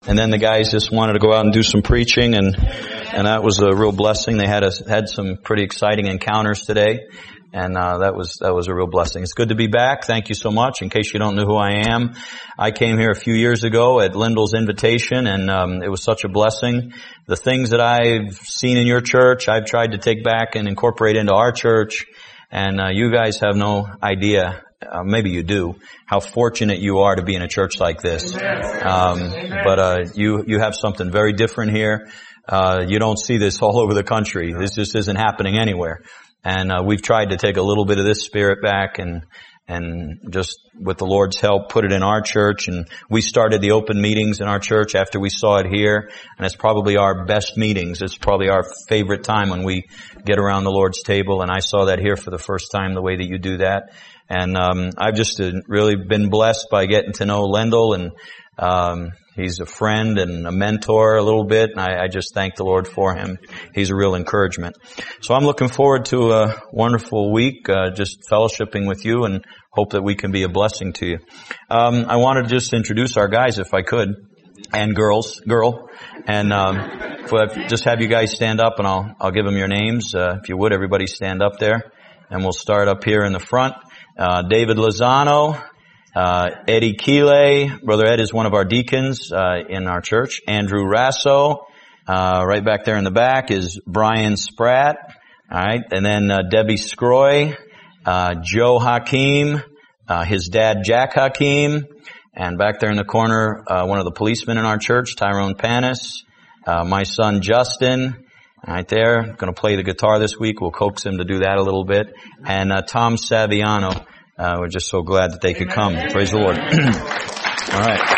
And then the guys just wanted to go out and do some preaching, and that was a real blessing. They had some pretty exciting encounters today, and that was a real blessing. It's good to be back. Thank you so much. In case you don't know who I am, I came here a few years ago at Lyndall's invitation, and it was such a blessing. The things that I've seen in your church, I've tried to take back and incorporate into our church, and you guys have no idea. Maybe you do, how fortunate you are to be in a church like this. But you have something very different here. You don't see this all over the country. This just isn't happening anywhere. And we've tried to take a little bit of this spirit back and just with the Lord's help put it in our church. And we started the open meetings in our church after we saw it here. And it's probably our best meetings. It's probably our favorite time when we get around the Lord's table. And I saw that here for the first time, the way that you do that. And I've just really been blessed by getting to know Lyndall, and he's a friend and a mentor a little bit, and I just thank the Lord for him. He's a real encouragement. So I'm looking forward to a wonderful week, just fellowshipping with you, and hope that we can be a blessing to you. I wanted to just introduce our guys, if I could, and girl, and just have you guys stand up, and I'll give them your names. If you would, everybody stand up there, and we'll start up here in the front. David Lozano, Eddie Keeley. Brother Ed is one of our deacons in our church. Andrew Rasso. Right back there in the back is Brian Spratt. All right. And then Debbie Scroy, Joe Hakeem, his dad Jack Hakeem. And back there in the corner, one of the policemen in our church, Tyrone Panis. My son Justin. Right there, going to play the guitar this week. We'll coax him to do that a little bit. And Tom Saviano, we're just so glad that they could come. Praise the Lord. All right.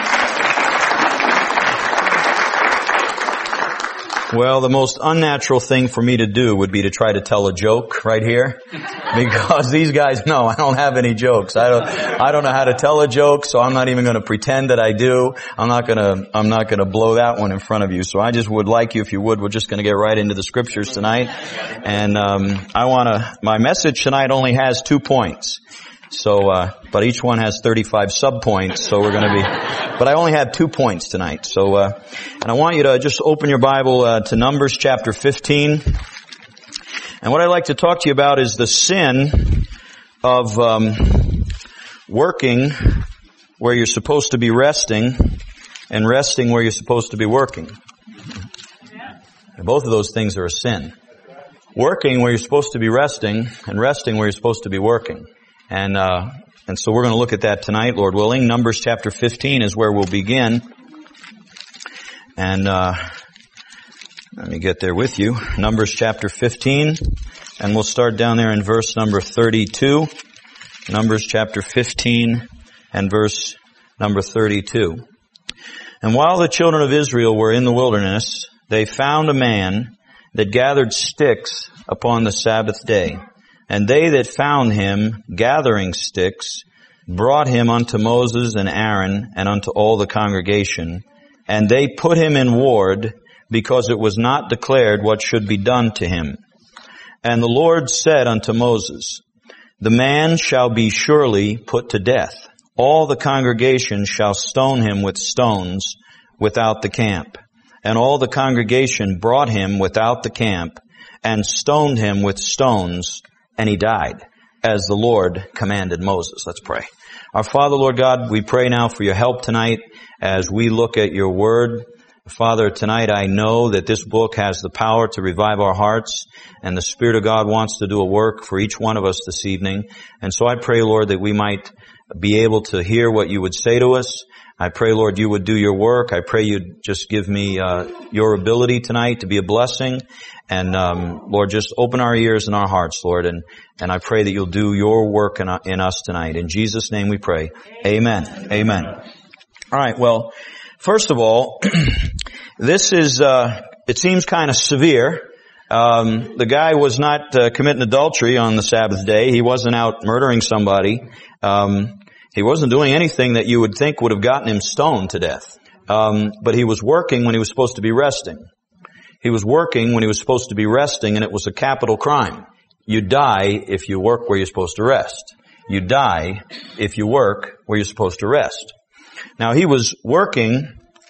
Well, the most unnatural thing for me to do would be to try to tell a joke right here, because these guys know I don't have any jokes. I don't know how to tell a joke, so I'm not even going to pretend that I do. I'm not going to blow that one in front of you. So I just would like you, if you would, we're just going to get right into the scriptures tonight. And my message tonight only has 2 points. So, but each one has 35 subpoints, so but I only have 2 points tonight. So, and I want you to just open your Bible to Numbers chapter 15. And what I'd like to talk to you about is the sin of working where you're supposed to be resting, and resting where you're supposed to be working. And both of those things are a sin. Working where you're supposed to be resting, and resting where you're supposed to be working. And so we're going to look at that tonight, Lord willing. Numbers chapter 15 is where we'll begin. And let me get there with you. Numbers chapter 15, and we'll start down there in verse number 32. Numbers chapter 15 and verse number 32. And while the children of Israel were in the wilderness, they found a man that gathered sticks upon the Sabbath day. And they that found him gathering sticks brought him unto Moses and Aaron and unto all the congregation. And they put him in ward, because it was not declared what should be done to him. And the Lord said unto Moses, the man shall be surely put to death. All the congregation shall stone him with stones without the camp. And all the congregation brought him without the camp and stoned him with stones, and he died, as the Lord commanded Moses. Let's pray. Our Father, Lord God, we pray now for your help tonight as we look at your word. Father, tonight I know that this book has the power to revive our hearts, and the Spirit of God wants to do a work for each one of us this evening. And so I pray, Lord, that we might be able to hear what you would say to us. I pray, Lord, you would do your work. I pray you'd just give me your ability tonight to be a blessing. And Lord, just open our ears and our hearts, Lord. And I pray that you'll do your work in us tonight. In Jesus' name we pray. Amen. Amen. All right. Well, first of all, this is, it seems kind of severe. The guy was not committing adultery on the Sabbath day. He wasn't out murdering somebody. He wasn't doing anything that you would think would have gotten him stoned to death. But he was working when he was supposed to be resting. He was working when he was supposed to be resting, and it was a capital crime. You die if you work where you're supposed to rest. You die if you work where you're supposed to rest. Now, he was working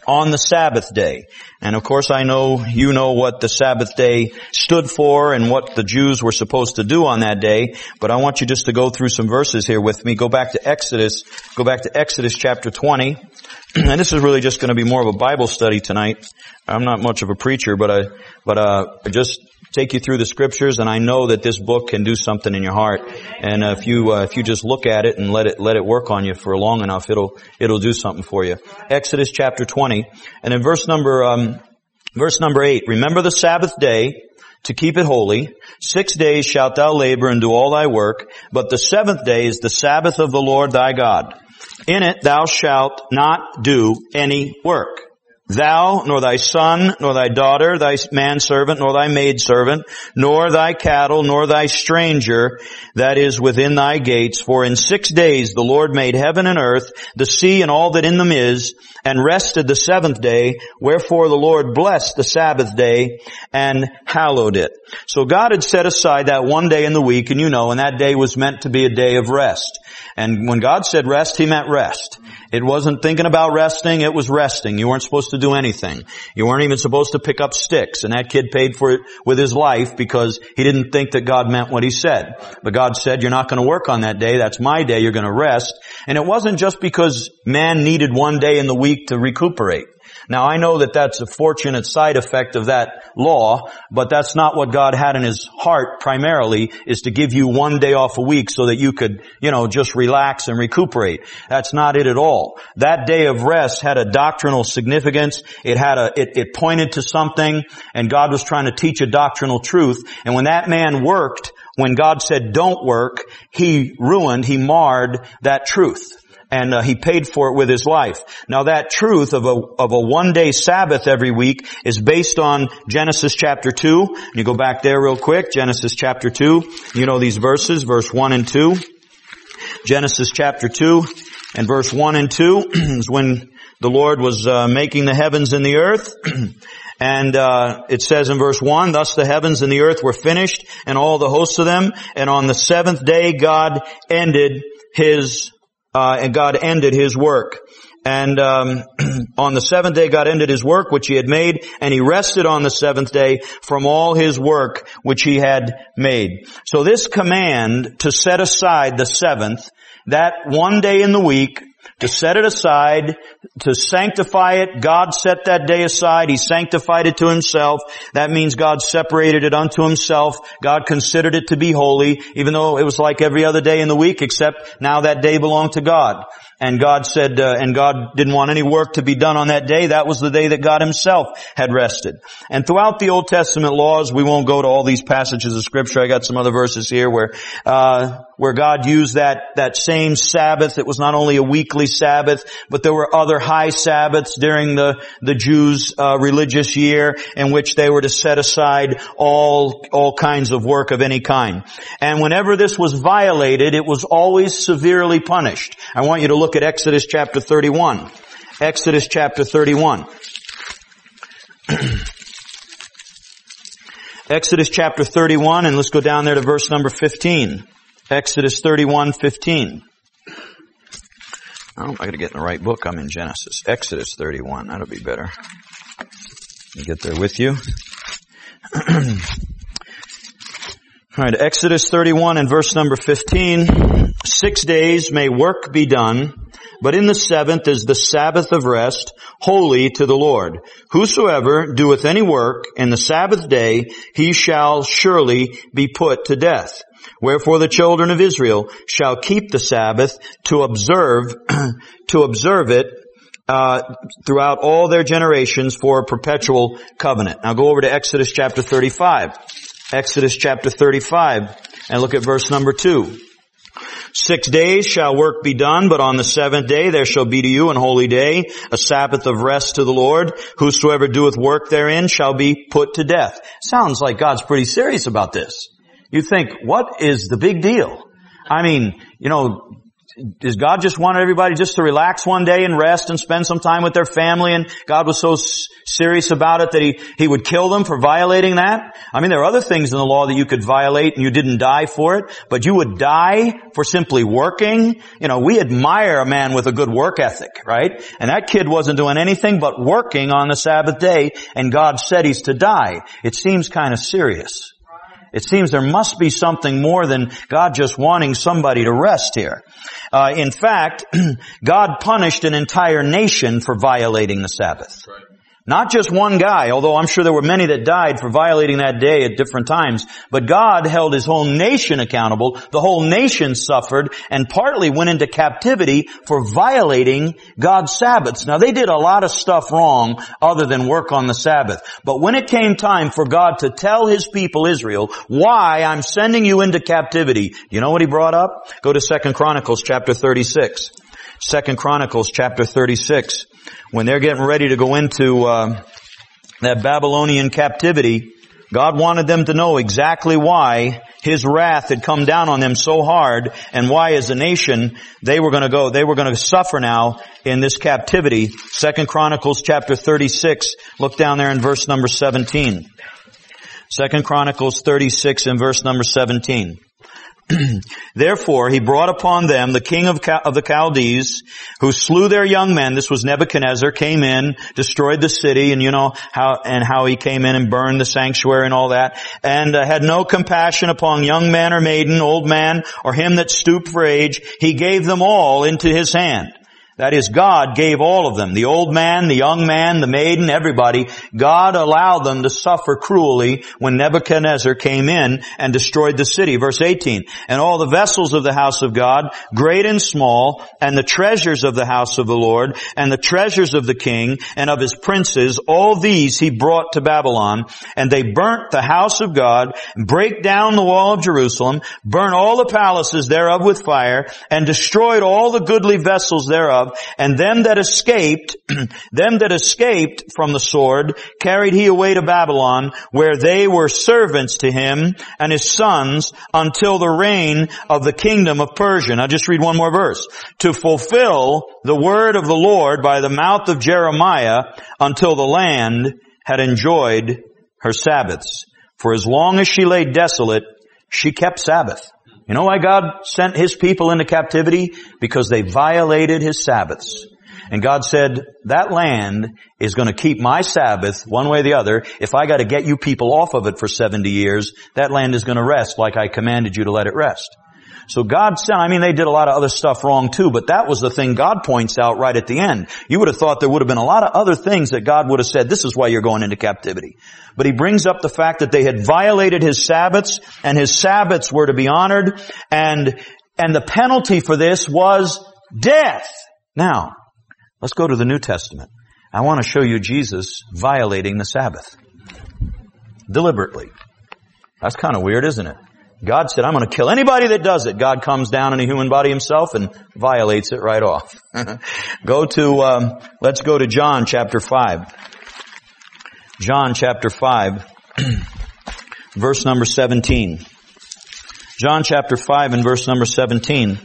on the Sabbath day. And of course I know you know what the Sabbath day stood for and what the Jews were supposed to do on that day, but I want you just to go through some verses here with me. Go back to Exodus chapter 20. And this is really just going to be more of a Bible study tonight. I'm not much of a preacher, but I just take you through the scriptures, and I know that this book can do something in your heart. And if you just look at it and let it work on you for long enough, it'll do something for you. Exodus chapter 20, and in verse number 8, remember the Sabbath day to keep it holy. 6 days shalt thou labor and do all thy work, but the seventh day is the Sabbath of the Lord thy God. In it thou shalt not do any work. Thou, nor thy son, nor thy daughter, thy manservant, nor thy maidservant, nor thy cattle, nor thy stranger that is within thy gates. For in 6 days the Lord made heaven and earth, the sea and all that in them is, and rested the seventh day. Wherefore the Lord blessed the Sabbath day and hallowed it. So God had set aside that one day in the week, and and that day was meant to be a day of rest. And when God said rest, He meant rest. It wasn't thinking about resting, it was resting. You weren't supposed to do anything. You weren't even supposed to pick up sticks. And that kid paid for it with his life because he didn't think that God meant what He said. But God said, you're not going to work on that day. That's my day. You're going to rest. And it wasn't just because man needed one day in the week to recuperate. Now I know that that's a fortunate side effect of that law, but that's not what God had in His heart primarily, is to give you one day off a week so that you could, just relax and recuperate. That's not it at all. That day of rest had a doctrinal significance. It pointed to something, and God was trying to teach a doctrinal truth. And when that man worked, when God said don't work, he marred that truth. And He paid for it with His life. Now that truth of a one-day Sabbath every week is based on Genesis chapter 2. You go back there real quick, Genesis chapter 2. You know these verses, verse 1 and 2. Genesis chapter 2 and verse 1 and 2 is when the Lord was making the heavens and the earth. And it says in verse 1, thus the heavens and the earth were finished, and all the hosts of them. And on the seventh day God ended His work. And on the seventh day God ended His work which He had made, and He rested on the seventh day from all His work which He had made. So this command to set aside the seventh, that one day in the week, to set it aside, to sanctify it. God set that day aside. He sanctified it to Himself. That means God separated it unto Himself. God considered it to be holy, even though it was like every other day in the week, except now that day belonged to God. And God said, and God didn't want any work to be done on that day. That was the day that God Himself had rested. And throughout the Old Testament laws, we won't go to all these passages of Scripture. I got some other verses here where God used that same Sabbath. It was not only a weekly Sabbath, but there were other high Sabbaths during the Jews' religious year in which they were to set aside all kinds of work of any kind. And whenever this was violated, it was always severely punished. I want you to look at Exodus chapter 31. Exodus chapter 31. Exodus chapter 31, and let's go down there to verse number 15. Exodus 31:15. Oh, I gotta get in the right book. I'm in Genesis. Exodus 31. That'll be better. Let me get there with you. Alright, Exodus 31 and verse number 15. 6 days may work be done, but in the seventh is the Sabbath of rest, holy to the Lord. Whosoever doeth any work in the Sabbath day, he shall surely be put to death. Wherefore the children of Israel shall keep the Sabbath to observe it throughout all their generations for a perpetual covenant. Now go over to Exodus chapter 35. Exodus chapter 35 and look at verse number 2. 6 days shall work be done, but on the seventh day there shall be to you an holy day, a Sabbath of rest to the Lord. Whosoever doeth work therein shall be put to death. Sounds like God's pretty serious about this. You think, what is the big deal? I mean, Does God just want everybody just to relax one day and rest and spend some time with their family, and God was so serious about it that He would kill them for violating that? I mean, there are other things in the law that you could violate and you didn't die for it, but you would die for simply working. You know, we admire a man with a good work ethic, right? And that kid wasn't doing anything but working on the Sabbath day, and God said he's to die. It seems kind of serious. It seems there must be something more than God just wanting somebody to rest here. In fact, God punished an entire nation for violating the Sabbath. Right. Not just one guy, although I'm sure there were many that died for violating that day at different times. But God held His whole nation accountable. The whole nation suffered and partly went into captivity for violating God's Sabbaths. Now, they did a lot of stuff wrong other than work on the Sabbath. But when it came time for God to tell His people Israel why I'm sending you into captivity, you know what He brought up? Go to 2 Chronicles chapter 36. 2 Chronicles chapter 36. When they're getting ready to go into that Babylonian captivity, God wanted them to know exactly why His wrath had come down on them so hard, and why as a nation they were going to suffer now in this captivity. 2 Chronicles chapter 36, look down there in verse number 17. 2 Chronicles 36 and verse number 17. Therefore, He brought upon them the king of the Chaldees, who slew their young men. This was Nebuchadnezzar, came in, destroyed the city, and you know how he came in and burned the sanctuary and all that, and had no compassion upon young man or maiden, old man, or him that stooped for age. He gave them all into his hand. That is, God gave all of them, the old man, the young man, the maiden, everybody. God allowed them to suffer cruelly when Nebuchadnezzar came in and destroyed the city. Verse 18, and all the vessels of the house of God, great and small, and the treasures of the house of the Lord, and the treasures of the king and of his princes, all these He brought to Babylon, and they burnt the house of God, brake down the wall of Jerusalem, burnt all the palaces thereof with fire, and destroyed all the goodly vessels thereof. And them that escaped from the sword, carried He away to Babylon, where they were servants to him and his sons until the reign of the kingdom of Persia. Now just read one more verse. To fulfill the word of the Lord by the mouth of Jeremiah, until the land had enjoyed her Sabbaths. For as long as she lay desolate, she kept Sabbath. You know why God sent His people into captivity? Because they violated His Sabbaths. And God said, that land is going to keep my Sabbath one way or the other. If I got to get you people off of it for 70 years, that land is going to rest like I commanded you to let it rest. So God said, I mean, they did a lot of other stuff wrong too, but that was the thing God points out right at the end. You would have thought there would have been a lot of other things that God would have said, this is why you're going into captivity. But He brings up the fact that they had violated His Sabbaths, and His Sabbaths were to be honored, and the penalty for this was death. Now, let's go to the New Testament. I want to show you Jesus violating the Sabbath. Deliberately. That's kind of weird, isn't it? God said, I'm going to kill anybody that does it. God comes down in a human body Himself and violates it right off. Let's go to John chapter 5. John chapter 5, verse number 17. John chapter 5 and verse number 17.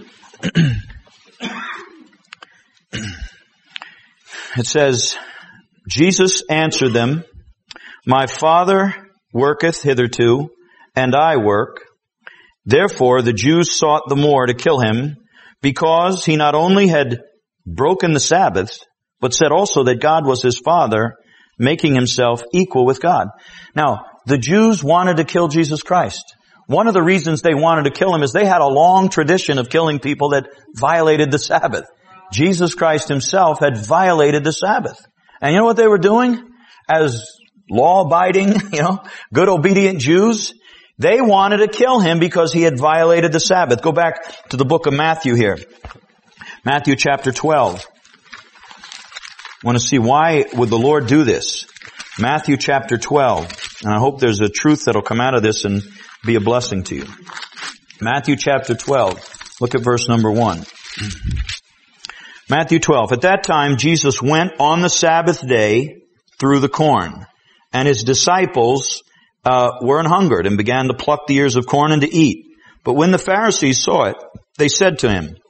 It says, Jesus answered them, my Father worketh hitherto, and I work. Therefore the Jews sought the more to kill Him, because He not only had broken the Sabbath, but said also that God was His Father, making Himself equal with God. Now, the Jews wanted to kill Jesus Christ. One of the reasons they wanted to kill Him is they had a long tradition of killing people that violated the Sabbath. Jesus Christ Himself had violated the Sabbath. And you know what they were doing? As law-abiding, good obedient Jews, they wanted to kill Him because He had violated the Sabbath. Go back to the book of Matthew here. Matthew chapter 12. I want to see why would the Lord do this. Matthew chapter 12. And I hope there's a truth that'll come out of this and be a blessing to you. Matthew chapter 12. Look at verse number 1. Matthew 12. At that time Jesus went on the Sabbath day through the corn, and His disciples were an hungered, and began to pluck the ears of corn and to eat. But when the Pharisees saw it, they said to Him,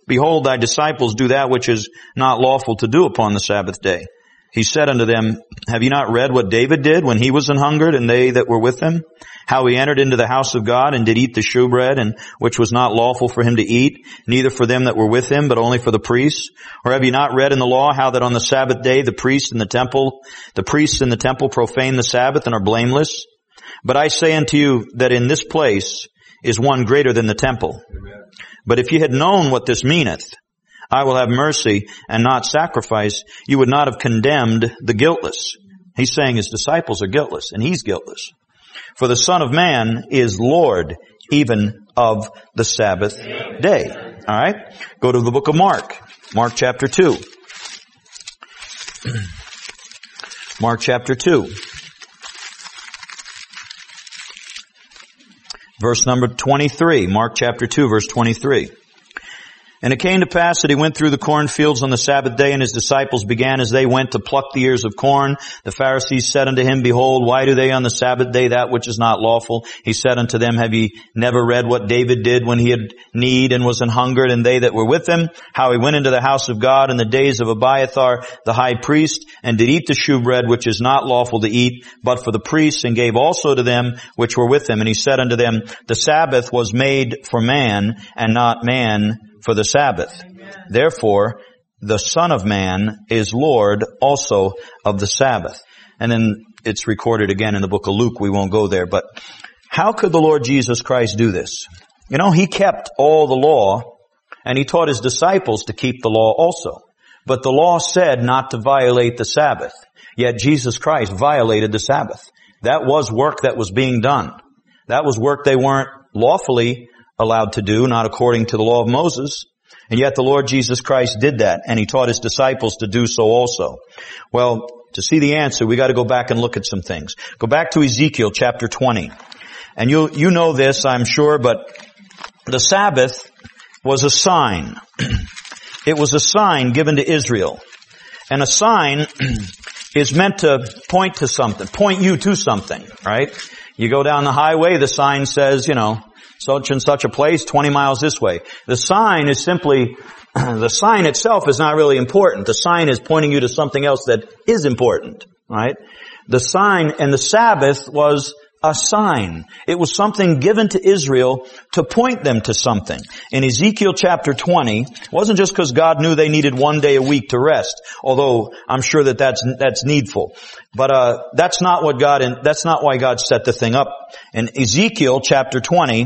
behold, thy disciples do that which is not lawful to do upon the Sabbath day. He said unto them, have ye not read what David did when he was an hungered, and they that were with him? How he entered into the house of God, and did eat the shewbread, and which was not lawful for him to eat, neither for them that were with him, but only for the priests? Or have ye not read in the law how that on the Sabbath day the priests in the temple profane the Sabbath and are blameless? But I say unto you that in this place is one greater than the temple. Amen. But if ye had known what this meaneth, I will have mercy and not sacrifice, you would not have condemned the guiltless. He's saying his disciples are guiltless, and he's guiltless. For the Son of Man is Lord even of the Sabbath day. All right? Go to the book of Mark. Mark chapter 2. Mark chapter 2. Verse number 23. Mark chapter 2, verse 23. And it came to pass that he went through the cornfields on the Sabbath day, and his disciples began as they went to pluck the ears of corn. The Pharisees said unto him, behold, why do they on the Sabbath day that which is not lawful? He said unto them, have ye never read what David did when he had need and was an hungered, and they that were with him? How he went into the house of God in the days of Abiathar the high priest, and did eat the shewbread which is not lawful to eat, but for the priests, and gave also to them which were with him. And he said unto them, the Sabbath was made for man, and not man for the Sabbath. Amen. Therefore, the Son of Man is Lord also of the Sabbath. And then it's recorded again in the book of Luke. We won't go there. But how could the Lord Jesus Christ do this? You know, he kept all the law, and he taught his disciples to keep the law also. But the law said not to violate the Sabbath. Yet Jesus Christ violated the Sabbath. That was work that was being done. That was work they weren't lawfully allowed to do, not according to the law of Moses. And yet the Lord Jesus Christ did that, and he taught his disciples to do so also. Well, to see the answer, we got to go back and look at some things. Go back to Ezekiel chapter 20. And you know this, I'm sure, but the Sabbath was a sign. It was a sign given to Israel. And a sign is meant to point to something, point you to something, right? You go down the highway, the sign says, such and such a place, 20 miles this way. The sign is simply, the sign itself is not really important. The sign is pointing you to something else that is important, right? The sign and the Sabbath was a sign. It was something given to Israel to point them to something. In Ezekiel chapter 20, it wasn't just because God knew they needed one day a week to rest, although I'm sure that's needful. But that's not why God set the thing up. In Ezekiel chapter 20,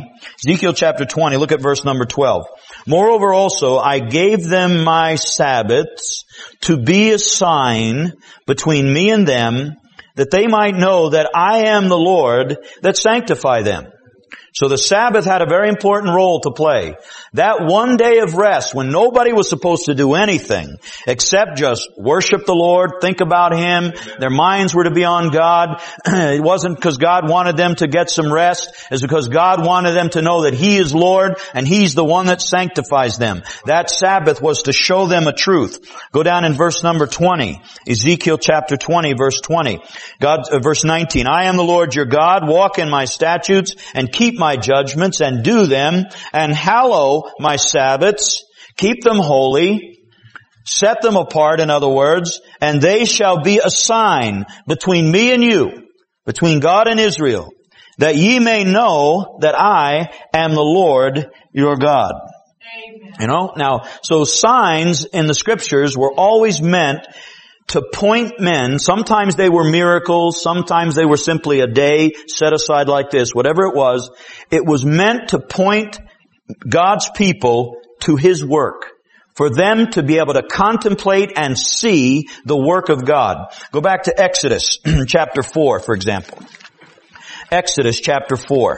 look at verse number 12. Moreover also, I gave them my Sabbaths to be a sign between me and them, that they might know that I am the Lord that sanctify them. So the Sabbath had a very important role to play. That one day of rest when nobody was supposed to do anything except just worship the Lord, think about Him, their minds were to be on God. It wasn't because God wanted them to get some rest. It's because God wanted them to know that He is Lord and He's the one that sanctifies them. That Sabbath was to show them a truth. Go down in verse number 20. Ezekiel chapter 20, verse 20. Verse 19. I am the Lord your God. Walk in my statutes and keep my judgments and do them, and hallow my Sabbaths, keep them holy, set them apart, in other words, and they shall be a sign between me and you, between God and Israel, that ye may know that I am the Lord your God. Amen. Now, so signs in the scriptures were always meant to point men. Sometimes they were miracles, sometimes they were simply a day set aside like this, whatever it was meant to point God's people to His work, for them to be able to contemplate and see the work of God. Go back to Exodus chapter 4, for example. Exodus chapter 4.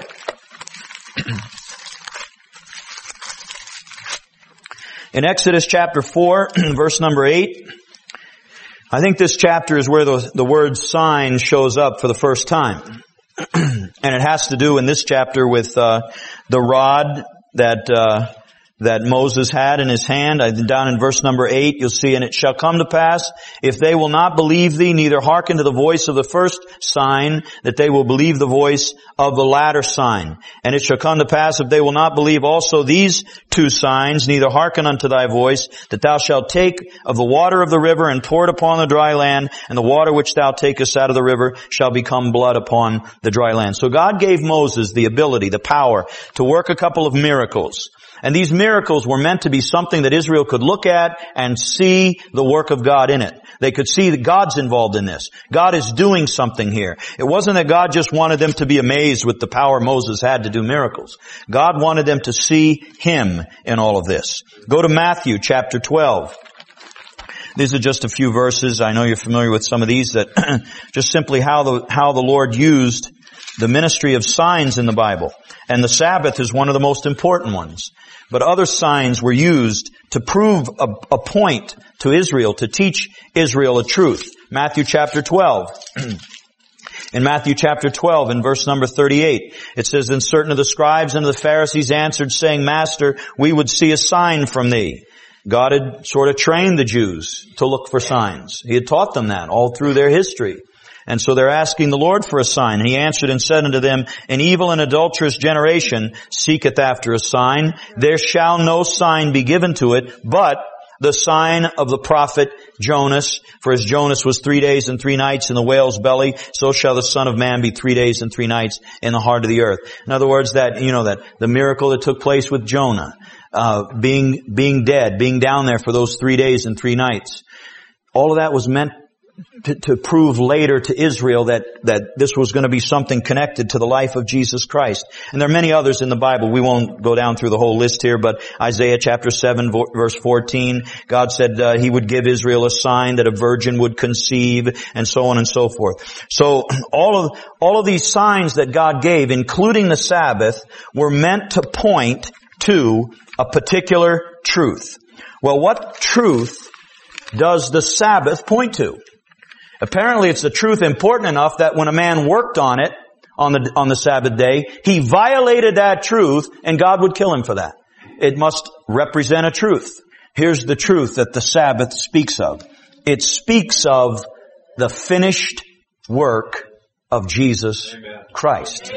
In Exodus chapter 4, verse number 8, I think this chapter is where the word sign shows up for the first time. And it has to do in this chapter with the rod that that Moses had in his hand. Down in verse number 8, you'll see, and it shall come to pass, if they will not believe thee, neither hearken to the voice of the first sign, that they will believe the voice of the latter sign. And it shall come to pass, if they will not believe also these two signs, neither hearken unto thy voice, that thou shalt take of the water of the river and pour it upon the dry land, and the water which thou takest out of the river shall become blood upon the dry land. So God gave Moses the ability, the power, to work a couple of miracles. And these miracles were meant to be something that Israel could look at and see the work of God in it. They could see that God's involved in this. God is doing something here. It wasn't that God just wanted them to be amazed with the power Moses had to do miracles. God wanted them to see Him in all of this. Go to Matthew chapter 12. These are just a few verses. I know you're familiar with some of these, that just simply how the Lord used the ministry of signs in the Bible. And the Sabbath is one of the most important ones. But other signs were used to prove a point to Israel, to teach Israel a truth. Matthew chapter 12. In Matthew chapter 12, in verse number 38, it says, "And certain of the scribes and of the Pharisees answered, saying, Master, we would see a sign from thee." God had sort of trained the Jews to look for signs. He had taught them that all through their history. And so they're asking the Lord for a sign. And He answered and said unto them, "An evil and adulterous generation seeketh after a sign. There shall no sign be given to it, but the sign of the prophet Jonas. For as Jonas was 3 days and 3 nights in the whale's belly, so shall the Son of Man be 3 days and 3 nights in the heart of the earth." In other words, that the miracle that took place with Jonah, being dead, being down there for those 3 days and 3 nights. All of that was meant to prove later to Israel that this was going to be something connected to the life of Jesus Christ. And there are many others in the Bible. We won't go down through the whole list here, but Isaiah chapter 7 verse 14, God said He would give Israel a sign that a virgin would conceive, and so on and so forth. So all of these signs that God gave, including the Sabbath, were meant to point to a particular truth. Well, what truth does the Sabbath point to? Apparently it's a truth important enough that when a man worked on it, on the Sabbath day, he violated that truth and God would kill him for that. It must represent a truth. Here's the truth that the Sabbath speaks of. It speaks of the finished work of Jesus Christ.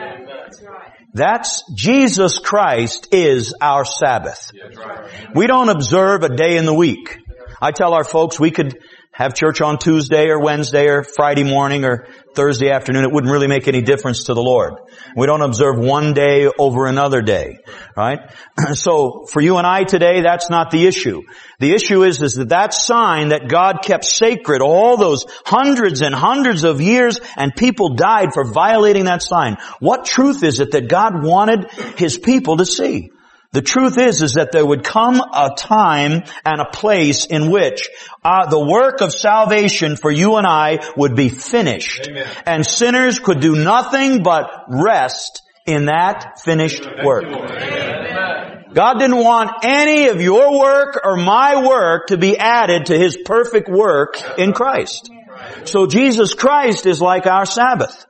That's Jesus Christ is our Sabbath. We don't observe a day in the week. I tell our folks we could have church on Tuesday or Wednesday or Friday morning or Thursday afternoon. It wouldn't really make any difference to the Lord. We don't observe one day over another day, right? So for you and I today, that's not the issue. The issue is that sign that God kept sacred all those hundreds and hundreds of years, and people died for violating that sign. What truth is it that God wanted His people to see? The truth is that there would come a time and a place in which the work of salvation for you and I would be finished. Amen. And sinners could do nothing but rest in that finished work. Amen. God didn't want any of your work or my work to be added to His perfect work in Christ. So Jesus Christ is like our Sabbath.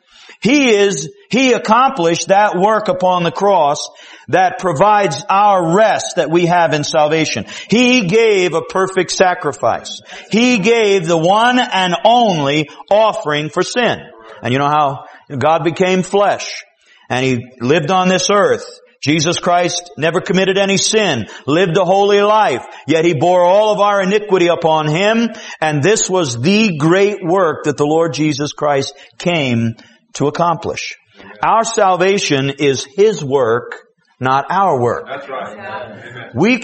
He accomplished that work upon the cross that provides our rest that we have in salvation. He gave a perfect sacrifice. He gave the one and only offering for sin. And you know how God became flesh and He lived on this earth. Jesus Christ never committed any sin, lived a holy life, yet He bore all of our iniquity upon Him, and this was the great work that the Lord Jesus Christ came to accomplish. Our salvation is His work, not our work. That's right. Amen. We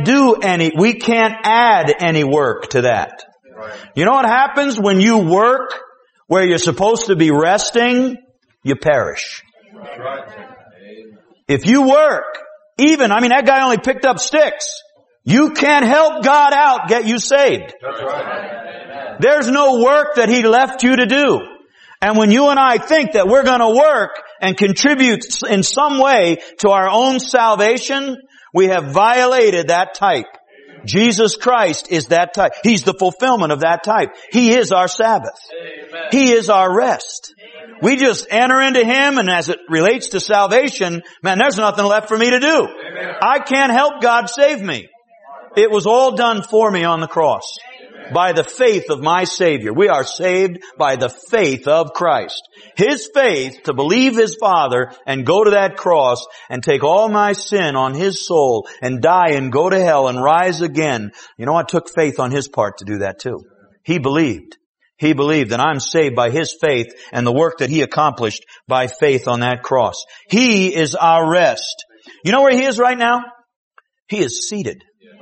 can't add any work to that. Right. You know what happens when you work where you're supposed to be resting? You perish. Right. If you work, that guy only picked up sticks. You can't help God out, get you saved. That's right. There's no work that He left you to do. And when you and I think that we're going to work and contribute in some way to our own salvation, we have violated that type. Jesus Christ is that type. He's the fulfillment of that type. He is our Sabbath. He is our rest. We just enter into Him, and as it relates to salvation, man, there's nothing left for me to do. I can't help God save me. It was all done for me on the cross. By the faith of my Savior. We are saved by the faith of Christ. His faith to believe His Father and go to that cross and take all my sin on His soul and die and go to hell and rise again. You know, it took faith on His part to do that too. He believed. He believed, and I'm saved by His faith and the work that He accomplished by faith on that cross. He is our rest. You know where He is right now? He is seated.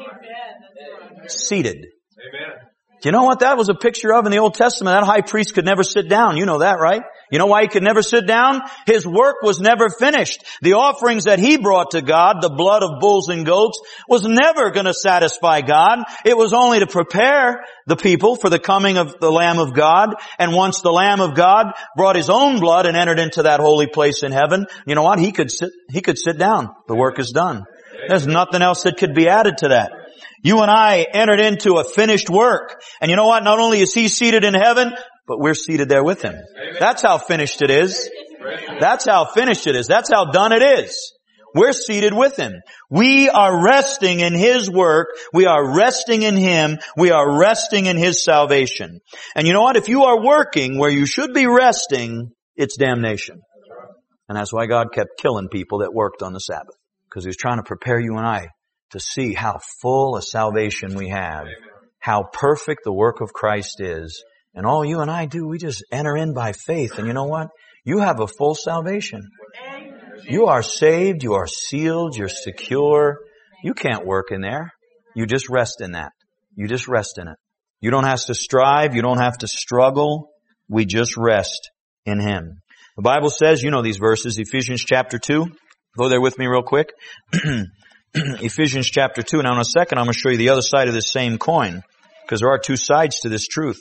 Seated. Amen. Do you know what that was a picture of in the Old Testament? That high priest could never sit down. You know that, right? You know why he could never sit down? His work was never finished. The offerings that he brought to God, the blood of bulls and goats, was never going to satisfy God. It was only to prepare the people for the coming of the Lamb of God. And once the Lamb of God brought His own blood and entered into that holy place in heaven, you know what? He could sit down. The work is done. There's nothing else that could be added to that. You and I entered into a finished work. And you know what? Not only is He seated in heaven, but we're seated there with Him. That's how finished it is. That's how finished it is. That's how done it is. We're seated with Him. We are resting in His work. We are resting in Him. We are resting in His salvation. And you know what? If you are working where you should be resting, it's damnation. And that's why God kept killing people that worked on the Sabbath. Because He was trying to prepare you and I to see how full a salvation we have, how perfect the work of Christ is. And all you and I do, we just enter in by faith. And you know what? You have a full salvation. You are saved, you are sealed, you're secure. You can't work in there. You just rest in that. You just rest in it. You don't have to strive, you don't have to struggle. We just rest in Him. The Bible says, you know these verses, Ephesians chapter 2. Go there with me real quick. Ephesians chapter 2. Now in a second I'm going to show you the other side of this same coin, because there are two sides to this truth.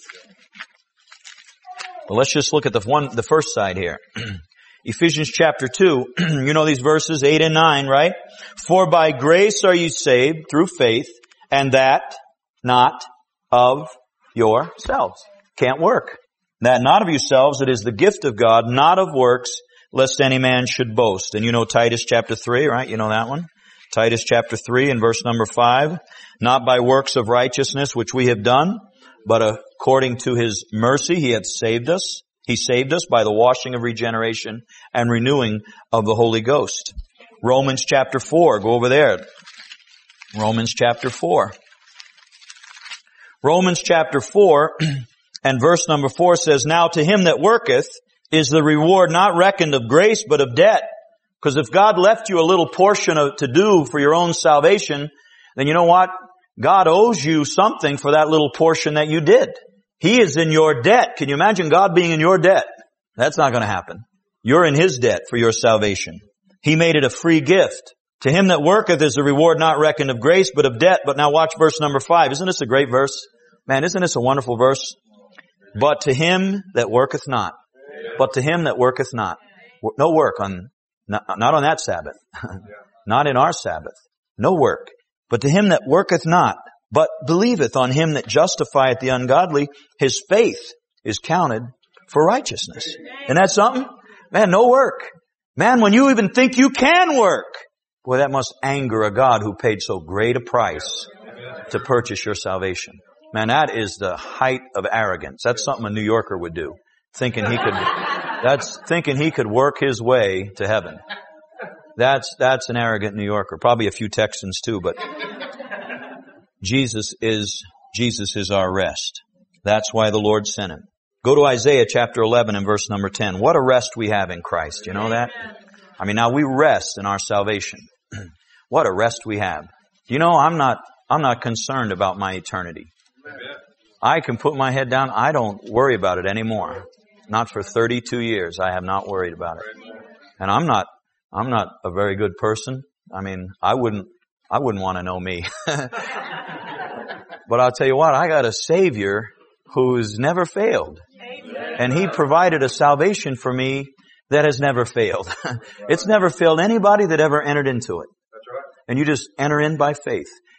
But let's just look at the first side here. Ephesians chapter 2. You know these verses 8 and 9, right? For by grace are you saved through faith, and that not of yourselves. Can't work. That not of yourselves, it is the gift of God, not of works, lest any man should boast. And you know Titus chapter 3, right? You know that one? Titus chapter 3 and verse number 5. Not by works of righteousness which we have done, but according to His mercy He hath saved us. He saved us by the washing of regeneration and renewing of the Holy Ghost. Romans chapter 4. Go over there. Romans chapter 4. Romans chapter 4 and verse number 4 says, Now to him that worketh is the reward not reckoned of grace but of debt. Because if God left you a little portion to do for your own salvation, then you know what? God owes you something for that little portion that you did. He is in your debt. Can you imagine God being in your debt? That's not going to happen. You're in His debt for your salvation. He made it a free gift. To him that worketh is the reward not reckoned of grace but of debt. But now watch verse number 5. Isn't this a great verse? Man, isn't this a wonderful verse? But to him that worketh not. But to him that worketh not. No work on... Not on that Sabbath. Not in our Sabbath. No work. But to him that worketh not, but believeth on Him that justifieth the ungodly, his faith is counted for righteousness. Isn't that something? Man, no work. Man, when you even think you can work, boy, that must anger a God who paid so great a price to purchase your salvation. Man, that is the height of arrogance. That's something a New Yorker would do. Thinking he could work his way to heaven. That's an arrogant New Yorker. Probably a few Texans too, but Jesus is our rest. That's why the Lord sent Him. Go to Isaiah chapter 11 and verse number 10. What a rest we have in Christ. You know that? I mean, now we rest in our salvation. What a rest we have. You know, I'm not concerned about my eternity. I can put my head down. I don't worry about it anymore. Not for 32 years. I have not worried about it. And I'm not a very good person. I mean, I wouldn't want to know me. But I'll tell you what, I got a Savior who's never failed. And He provided a salvation for me that has never failed. It's never failed anybody that ever entered into it. And you just enter in by faith.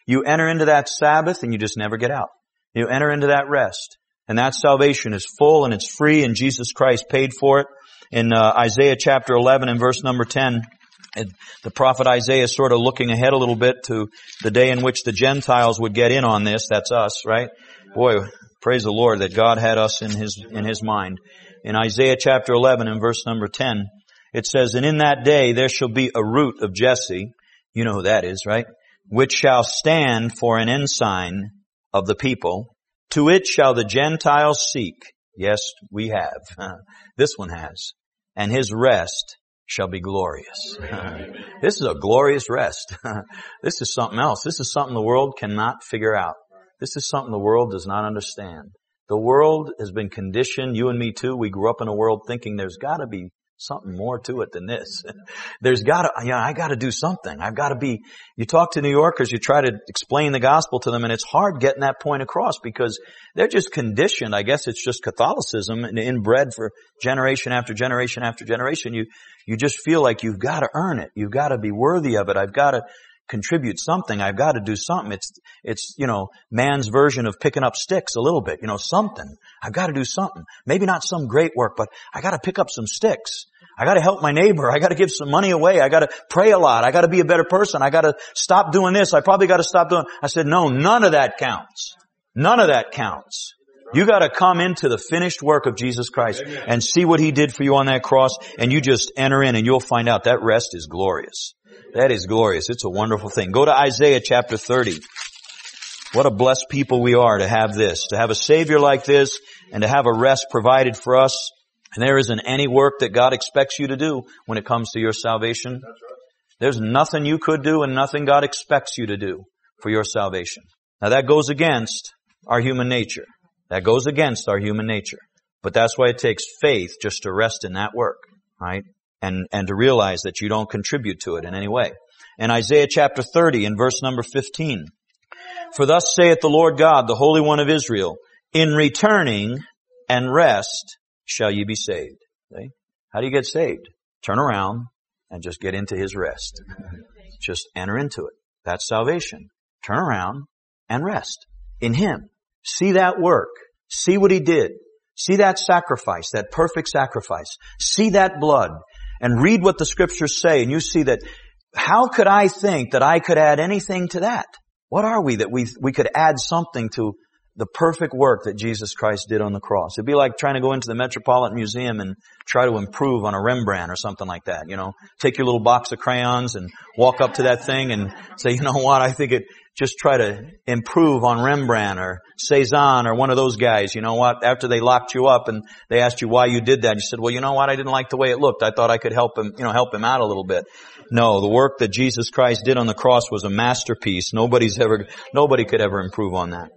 You enter into that Sabbath and you just never get out. You enter into that rest. And that salvation is full and it's free, and Jesus Christ paid for it. In Isaiah chapter 11 and verse number 10, the prophet Isaiah is sort of looking ahead a little bit to the day in which the Gentiles would get in on this. That's us, right? Boy, praise the Lord that God had us in His mind. In Isaiah chapter 11 and verse number 10, it says, "And in that day there shall be a root of Jesse," you know who that is, right? "Which shall stand for an ensign of the people. To it shall the Gentiles seek." Yes, we have. This one has. "And his rest shall be glorious." This is a glorious rest. This is something else. This is something the world cannot figure out. This is something the world does not understand. The world has been conditioned, you and me too. We grew up in a world thinking there's got to be something more to it than this. There's got to, I got to do something. I've got to be, you talk to New Yorkers, you try to explain the gospel to them, and it's hard getting that point across because they're just conditioned. I guess it's just Catholicism and inbred for generation after generation after generation. You just feel like you've got to earn it. You've got to be worthy of it. I've got to contribute something. I've got to do something. It's, man's version of picking up sticks a little bit, something. I've got to do something. Maybe not some great work, but I got to pick up some sticks. I got to help my neighbor. I got to give some money away. I got to pray a lot. I got to be a better person. I got to stop doing this. I probably got to stop doing. I said, no, none of that counts. None of that counts. You got to come into the finished work of Jesus Christ and see what He did for you on that cross, and you just enter in and you'll find out that rest is glorious. That is glorious. It's a wonderful thing. Go to Isaiah chapter 30. What a blessed people we are to have this, to have a Savior like this, and to have a rest provided for us. And there isn't any work that God expects you to do when it comes to your salvation. That's right. There's nothing you could do and nothing God expects you to do for your salvation. Now that goes against our human nature. That goes against our human nature. But that's why it takes faith just to rest in that work, right? And to realize that you don't contribute to it in any way. In Isaiah chapter 30 and verse number 15, "For thus saith the Lord God, the Holy One of Israel, in returning and rest shall ye be saved." See? How do you get saved? Turn around and just get into His rest. Just enter into it. That's salvation. Turn around and rest in Him. See that work. See what He did. See that sacrifice, that perfect sacrifice. See that blood. And read what the Scriptures say, and you see that, how could I think that I could add anything to that? What are we that we could add something to the perfect work that Jesus Christ did on the cross? It'd be like trying to go into the Metropolitan Museum and try to improve on a Rembrandt or something like that, Take your little box of crayons and walk up to that thing and say, you know what, I think just try to improve on Rembrandt or Cezanne or one of those guys. You know what? After they locked you up and they asked you why you did that, you said, well, you know what? I didn't like the way it looked. I thought I could help him out a little bit. No, the work that Jesus Christ did on the cross was a masterpiece. Nobody could ever improve on that.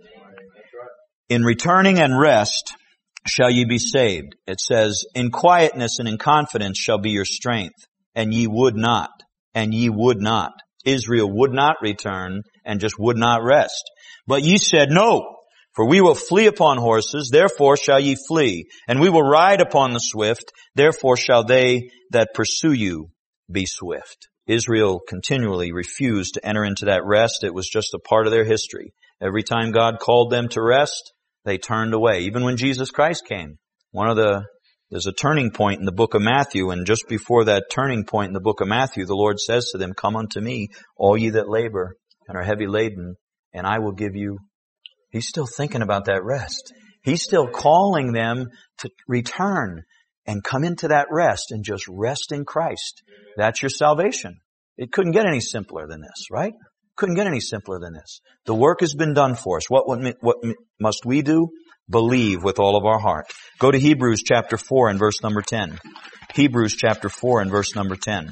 In returning and rest shall ye be saved. It says, in quietness and in confidence shall be your strength. And ye would not. And ye would not. Israel would not return and just would not rest. But ye said, no, for we will flee upon horses, therefore shall ye flee. And we will ride upon the swift, therefore shall they that pursue you be swift. Israel continually refused to enter into that rest. It was just a part of their history. Every time God called them to rest, they turned away. Even when Jesus Christ came, there's a turning point in the book of Matthew, and just before that turning point in the book of Matthew, the Lord says to them, come unto me, all ye that labor and are heavy laden, and I will give you. He's still thinking about that rest. He's still calling them to return and come into that rest and just rest in Christ. That's your salvation. It couldn't get any simpler than this, right? Couldn't get any simpler than this. The work has been done for us. What must we do? Believe with all of our heart. Go to Hebrews chapter 4 and verse number 10. Hebrews chapter 4 and verse number 10.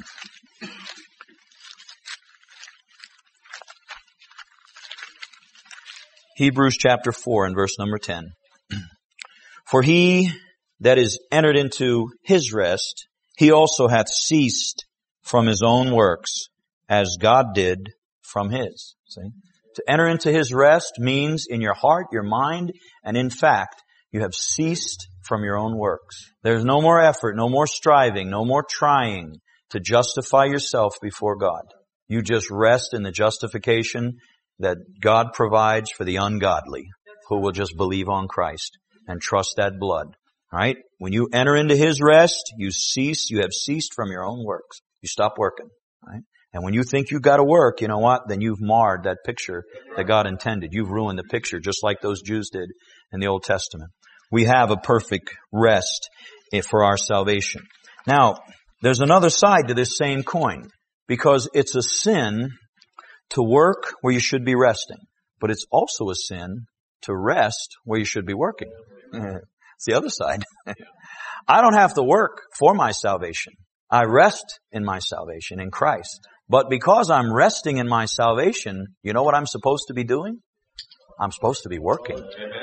Hebrews chapter 4 and verse number 10. For he that is entered into his rest, he also hath ceased from his own works, as God did from his. See? To enter into his rest means in your heart, your mind, and in fact, you have ceased from your own works. There's no more effort, no more striving, no more trying to justify yourself before God. You just rest in the justification that God provides for the ungodly who will just believe on Christ and trust that blood. Right? When you enter into His rest, you have ceased from your own works. You stop working. Right? And when you think you've got to work, you know what? Then you've marred that picture that God intended. You've ruined the picture just like those Jews did in the Old Testament. We have a perfect rest for our salvation. Now, there's another side to this same coin, because it's a sin to work where you should be resting, but it's also a sin to rest where you should be working. It's the other side. I don't have to work for my salvation. I rest in my salvation in Christ. But because I'm resting in my salvation, you know what I'm supposed to be doing? I'm supposed to be working.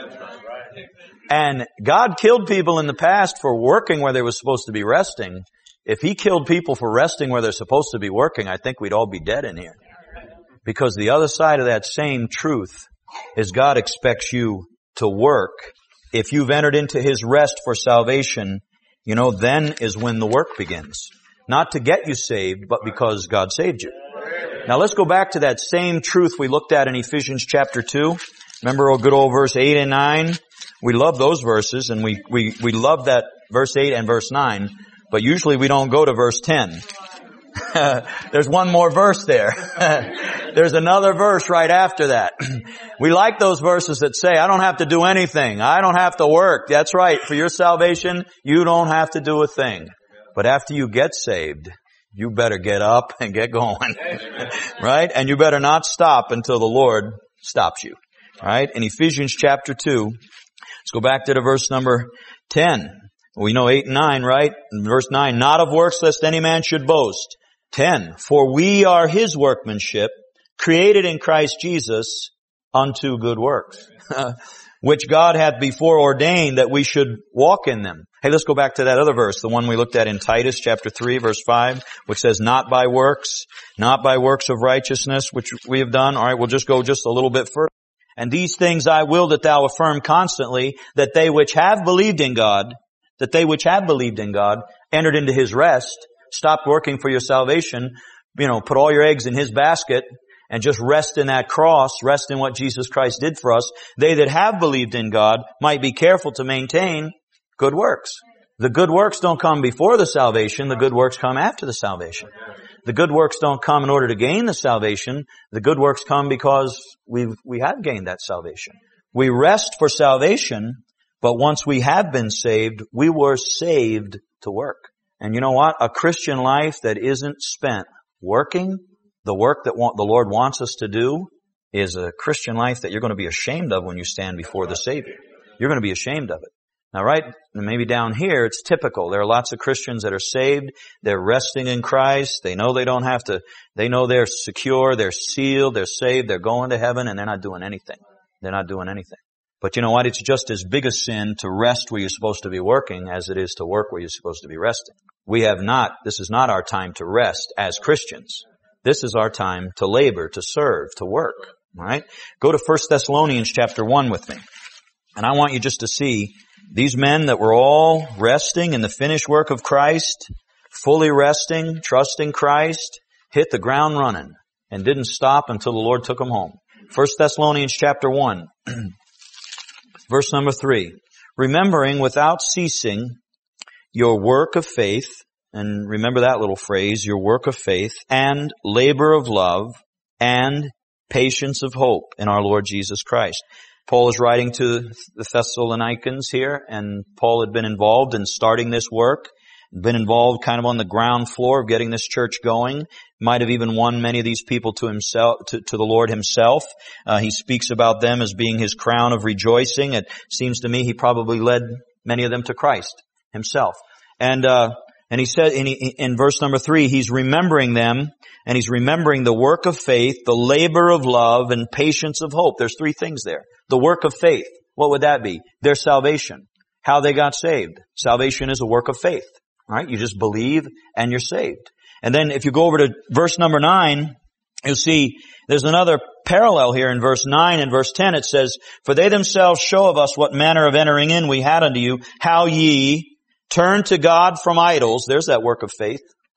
And God killed people in the past for working where they were supposed to be resting. If He killed people for resting where they're supposed to be working, I think we'd all be dead in here. Because the other side of that same truth is God expects you to work. If you've entered into His rest for salvation, you know, then is when the work begins. Not to get you saved, but because God saved you. Now let's go back to that same truth we looked at in Ephesians chapter 2. Remember good old verse 8 and 9? We love those verses, and we love that verse 8 and verse 9, but usually we don't go to verse 10. There's one more verse there. There's another verse right after that. We like those verses that say, I don't have to do anything. I don't have to work. That's right. For your salvation, you don't have to do a thing. But after you get saved, you better get up and get going. Right? And you better not stop until the Lord stops you. Right? In Ephesians chapter 2, let's go back to the verse number 10. We know 8 and 9, right? In verse 9, not of works lest any man should boast. 10, for we are His workmanship, created in Christ Jesus unto good works, which God hath before ordained that we should walk in them. Hey, let's go back to that other verse, the one we looked at in Titus chapter 3 verse 5, which says, not by works of righteousness, which we have done. All right, we'll just go just a little bit further. And these things I will that thou affirm constantly, that they which have believed in God, entered into His rest, stopped working for your salvation, put all your eggs in His basket, and just rest in that cross, rest in what Jesus Christ did for us. They that have believed in God might be careful to maintain good works. The good works don't come before the salvation, the good works come after the salvation. The good works don't come in order to gain the salvation, the good works come because we have gained that salvation. We rest for salvation, but once we have been saved, we were saved to work. And you know what? A Christian life that isn't spent working, the work that the Lord wants us to do, is a Christian life that you're going to be ashamed of when you stand before the Savior. You're going to be ashamed of it. Now, right, maybe down here, it's typical. There are lots of Christians that are saved. They're resting in Christ. They know they don't have to, they know they're secure, they're sealed, they're saved, they're going to heaven, and they're not doing anything. They're not doing anything. But you know what? It's just as big a sin to rest where you're supposed to be working as it is to work where you're supposed to be resting. This is not our time to rest as Christians. This is our time to labor, to serve, to work. All right? Go to 1 Thessalonians chapter 1 with me. And I want you just to see these men that were all resting in the finished work of Christ, fully resting, trusting Christ, hit the ground running and didn't stop until the Lord took them home. 1 Thessalonians chapter 1, verse number 3. Remembering without ceasing your work of faith, and remember that little phrase, your work of faith, and labor of love, and patience of hope in our Lord Jesus Christ. Paul is writing to the Thessalonians here, and Paul had been involved in starting this work, been involved kind of on the ground floor of getting this church going, might have even won many of these people to himself, to the Lord Himself. He speaks about them as being His crown of rejoicing. It seems to me he probably led many of them to Christ Himself. And he said in verse number 3, he's remembering them, and he's remembering the work of faith, the labor of love, and patience of hope. There's three things there. The work of faith, what would that be? Their salvation. How they got saved. Salvation is a work of faith. Right? You just believe and you're saved. And then if you go over to verse number 9, you'll see there's another parallel here in verse 9 and verse 10. It says, for they themselves show of us what manner of entering in we had unto you, how ye turned to God from idols. There's that work of faith.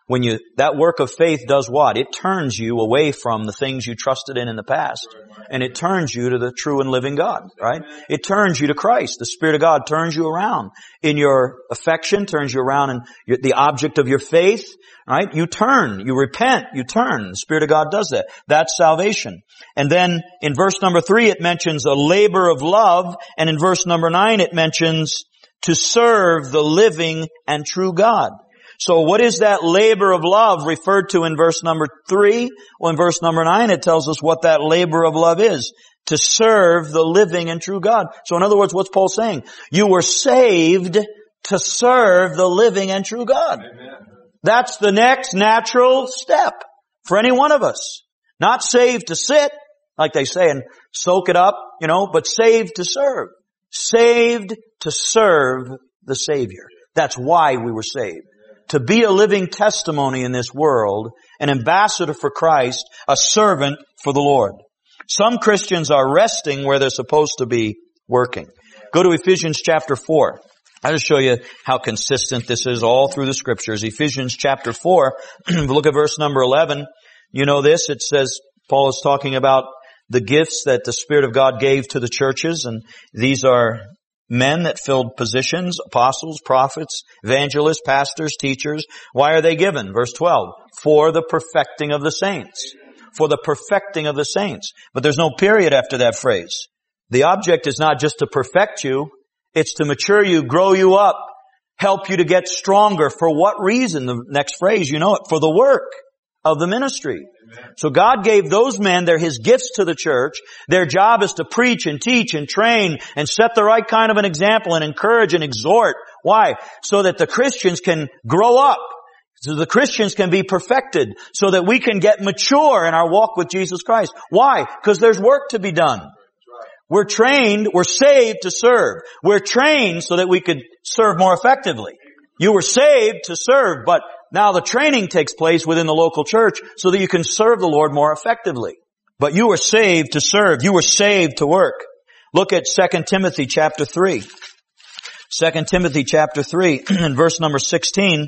That work of faith does what? It turns you away from the things you trusted in the past. And it turns you to the true and living God, right? It turns you to Christ. The Spirit of God turns you around in your affection, turns you around in the object of your faith, right? You turn, you repent, you turn. The Spirit of God does that. That's salvation. And then in verse number 3, it mentions a labor of love. And in verse number 9, it mentions to serve the living and true God. So what is that labor of love referred to in verse number 3? Well, in verse number 9, it tells us what that labor of love is. To serve the living and true God. So in other words, what's Paul saying? You were saved to serve the living and true God. Amen. That's the next natural step for any one of us. Not saved to sit, like they say, and soak it up, but saved to serve. Saved to serve the Savior. That's why we were saved. To be a living testimony in this world, an ambassador for Christ, a servant for the Lord. Some Christians are resting where they're supposed to be working. Go to Ephesians chapter 4. I'll just show you how consistent this is all through the Scriptures. Ephesians chapter 4, look at verse number 11. You know this, it says, Paul is talking about the gifts that the Spirit of God gave to the churches, and these are men that filled positions, apostles, prophets, evangelists, pastors, teachers. Why are they given? Verse 12, for the perfecting of the saints. For the perfecting of the saints. But there's no period after that phrase. The object is not just to perfect you, it's to mature you, grow you up, help you to get stronger. For what reason? The next phrase, you know it, for the work of the ministry. Amen. So God gave those men, they're His gifts to the church. Their job is to preach and teach and train and set the right kind of an example and encourage and exhort. Why? So that the Christians can grow up. So the Christians can be perfected. So that we can get mature in our walk with Jesus Christ. Why? Because there's work to be done. We're trained, we're saved to serve. We're trained so that we could serve more effectively. You were saved to serve, but now the training takes place within the local church so that you can serve the Lord more effectively. But you were saved to serve. You were saved to work. Look at 2 Timothy chapter 3. 2 Timothy chapter 3 and verse number 16.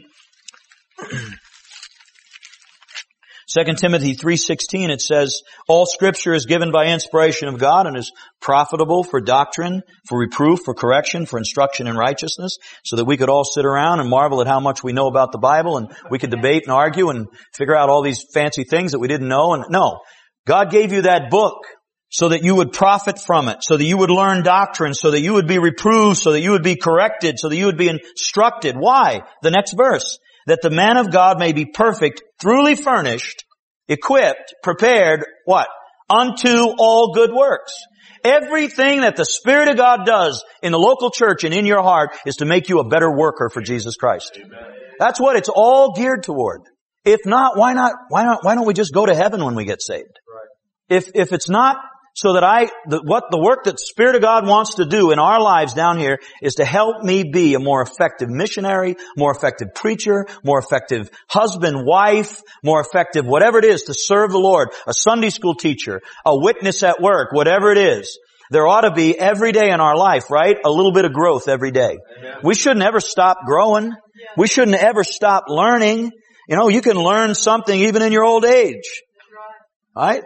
2 Timothy 3:16, it says, all Scripture is given by inspiration of God and is profitable for doctrine, for reproof, for correction, for instruction in righteousness, so that we could all sit around and marvel at how much we know about the Bible, and we could debate and argue and figure out all these fancy things that we didn't know. And no, God gave you that book so that you would profit from it, so that you would learn doctrine, so that you would be reproved, so that you would be corrected, so that you would be instructed. Why? The next verse. That the man of God may be perfect, truly furnished, equipped, prepared, what? Unto all good works. Everything that the Spirit of God does in the local church and in your heart is to make you a better worker for Jesus Christ. Amen. That's what it's all geared toward. If not, why don't we just go to heaven when we get saved? Right. If it's not so that the work that the Spirit of God wants to do in our lives down here is to help me be a more effective missionary, more effective preacher, more effective husband, wife, more effective whatever it is to serve the Lord, a Sunday school teacher, a witness at work, whatever it is. There ought to be every day in our life, right? A little bit of growth every day. Amen. We shouldn't ever stop growing. Yeah. We shouldn't ever stop learning. You can learn something even in your old age. Right?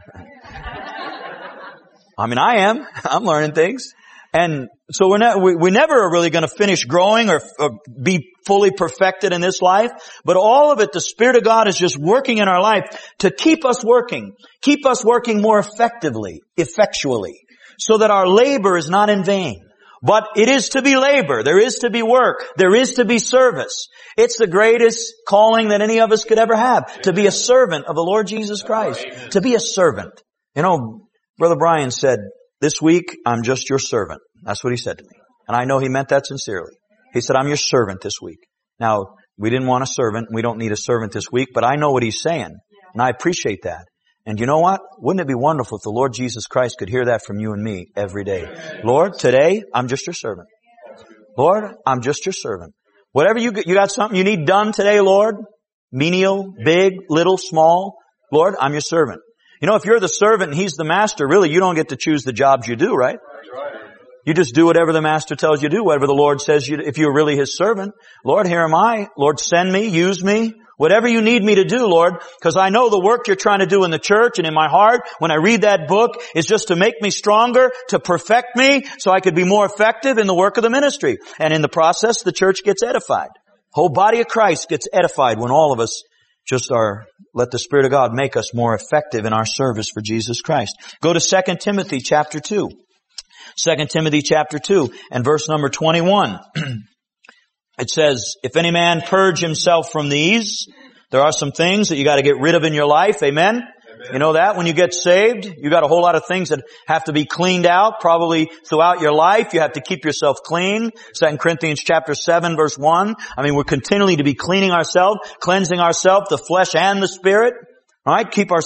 I mean, I'm learning things. And so we never are really going to finish growing or be fully perfected in this life. But all of it, the Spirit of God is just working in our life to keep us working more effectively, effectually, so that our labor is not in vain. But it is to be labor. There is to be work. There is to be service. It's the greatest calling that any of us could ever have, to be a servant of the Lord Jesus Christ, to be a servant. Brother Brian said, this week, I'm just your servant. That's what he said to me. And I know he meant that sincerely. He said, I'm your servant this week. Now, we didn't want a servant. We don't need a servant this week, but I know what he's saying. And I appreciate that. And you know what? Wouldn't it be wonderful if the Lord Jesus Christ could hear that from you and me every day? Lord, today, I'm just your servant. Lord, I'm just your servant. Whatever you got something you need done today, Lord, menial, big, little, small, Lord, I'm your servant. If you're the servant and He's the master, really, you don't get to choose the jobs you do, right? You just do whatever the master tells you to do, whatever the Lord says you do. If you're really His servant, Lord, here am I. Lord, send me, use me. Whatever you need me to do, Lord, because I know the work you're trying to do in the church and in my heart when I read that book is just to make me stronger, to perfect me so I could be more effective in the work of the ministry. And in the process, the church gets edified. Whole body of Christ gets edified when all of us just let the Spirit of God make us more effective in our service for Jesus Christ. Go to 2 Timothy chapter 2. 2 Timothy chapter 2 and verse number 21. It says, if any man purge himself from these, there are some things that you got to get rid of in your life. Amen? Amen. You know that when you get saved, you got a whole lot of things that have to be cleaned out probably throughout your life. You have to keep yourself clean. 2 Corinthians chapter 7 verse 1. I mean, we're continually to be cleaning ourselves, cleansing ourselves, the flesh and the spirit. All right, keep our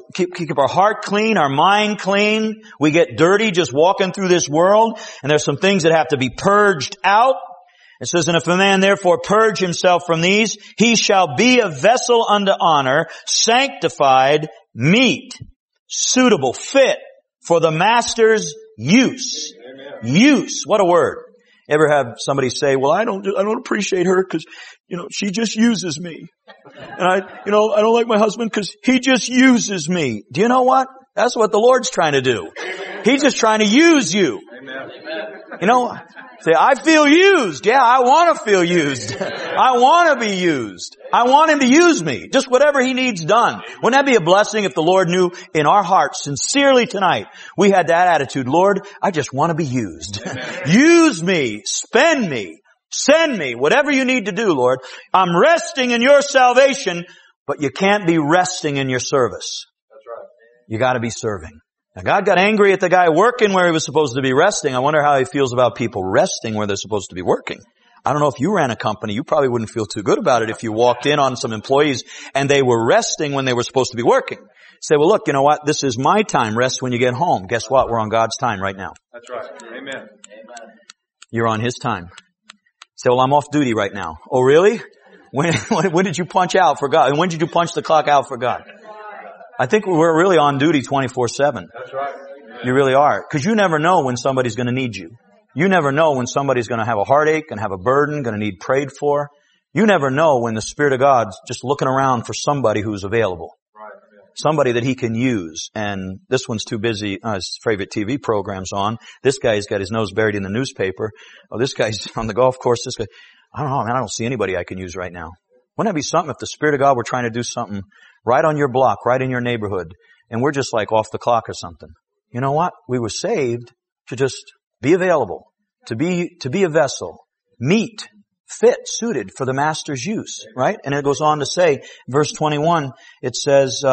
heart clean, our mind clean. We get dirty just walking through this world, and there's some things that have to be purged out. It says, and if a man therefore purge himself from these, he shall be a vessel unto honor, sanctified, meet, suitable, fit for the master's use. Amen. Use. What a word. Ever have somebody say, well, I don't appreciate her because, she just uses me. And I don't like my husband because he just uses me. Do you know what? That's what the Lord's trying to do. He's just trying to use you. Amen. Say, I feel used. Yeah, I want to feel used. I want to be used. I want Him to use me. Just whatever He needs done. Wouldn't that be a blessing if the Lord knew in our hearts, sincerely tonight, we had that attitude, Lord, I just want to be used. Use me. Spend me. Send me. Whatever you need to do, Lord. I'm resting in your salvation, but you can't be resting in your service. That's right. You got to be serving. Now God got angry at the guy working where he was supposed to be resting. I wonder how He feels about people resting where they're supposed to be working. I don't know if you ran a company, you probably wouldn't feel too good about it if you walked in on some employees and they were resting when they were supposed to be working. Say, well look, you know what? This is my time. Rest when you get home. Guess what? We're on God's time right now. That's right. Amen. You're on His time. Say, well I'm off duty right now. Oh really? When did you punch out for God? And when did you punch the clock out for God? I think we're really on duty 24/7. That's right. You really are. Because you never know when somebody's going to need you. You never know when somebody's going to have a heartache, going to have a burden, going to need prayed for. You never know when the Spirit of God's just looking around for somebody who's available. Right. Somebody that He can use. And this one's too busy, his favorite TV program's on. This guy's got his nose buried in the newspaper. Oh, this guy's on the golf course. This guy, I don't know, man, I don't see anybody I can use right now. Wouldn't that be something if the Spirit of God were trying to do something right on your block, right in your neighborhood, and we're just like off the clock or something? You know what? We were saved to just be available, to be a vessel, meet, fit, suited for the Master's use, right? And it goes on to say, verse 21, it says,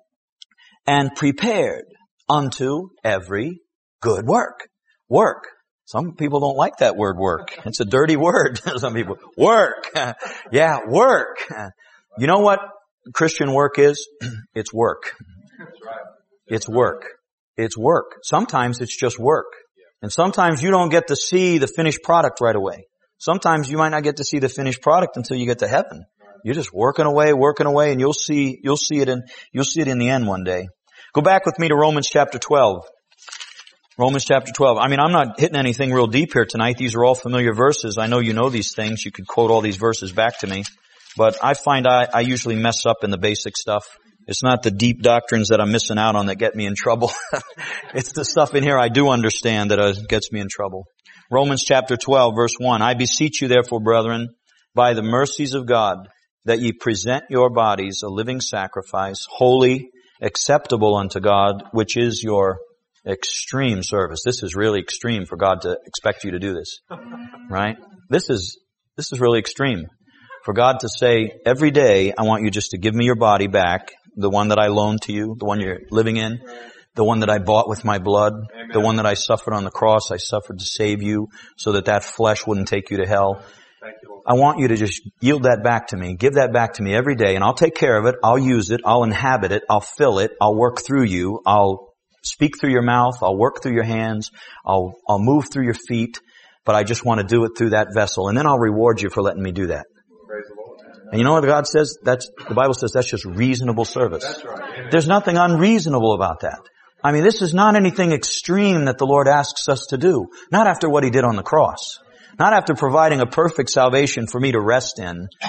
and prepared unto every good work. Work. Some people don't like that word work. It's a dirty word. Some people, work. Yeah, work. You know what Christian work is? It's work. It's work. It's work. Sometimes it's just work. And sometimes you don't get to see the finished product right away. Sometimes you might not get to see the finished product until you get to heaven. You're just working away, and you'll see it in the end one day. Go back with me to Romans chapter 12. Romans chapter 12. I mean, I'm not hitting anything real deep here tonight. These are all familiar verses. I know you know these things. You could quote all these verses back to me. But I find I usually mess up in the basic stuff. It's not the deep doctrines that I'm missing out on that get me in trouble. It's the stuff in here I do understand that gets me in trouble. Romans chapter 12, verse 1. I beseech you therefore, brethren, by the mercies of God, that ye present your bodies a living sacrifice, holy, acceptable unto God, which is your extreme service. This is really extreme for God to expect you to do this. Right? This is really extreme. For God to say, every day, I want you just to give me your body back, the one that I loaned to you, the one you're living in, the one that I bought with my blood, Amen. The one that I suffered on the cross, I suffered to save you so that flesh wouldn't take you to hell. I want you to just yield that back to me, give that back to me every day, and I'll take care of it, I'll use it, I'll inhabit it, I'll fill it, I'll work through you, I'll speak through your mouth, I'll work through your hands, I'll move through your feet, but I just want to do it through that vessel, and then I'll reward you for letting me do that. And you know what God says? The Bible says that's just reasonable service. That's right. There's nothing unreasonable about that. I mean, this is not anything extreme that the Lord asks us to do. Not after what He did on the cross. Not after providing a perfect salvation for me to rest in.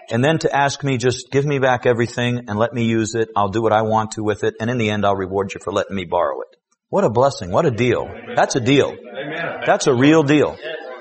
and then to ask me, just give me back everything and let me use it. I'll do what I want to with it, and in the end I'll reward you for letting me borrow it. What a blessing. What a deal. That's a deal. That's a real deal.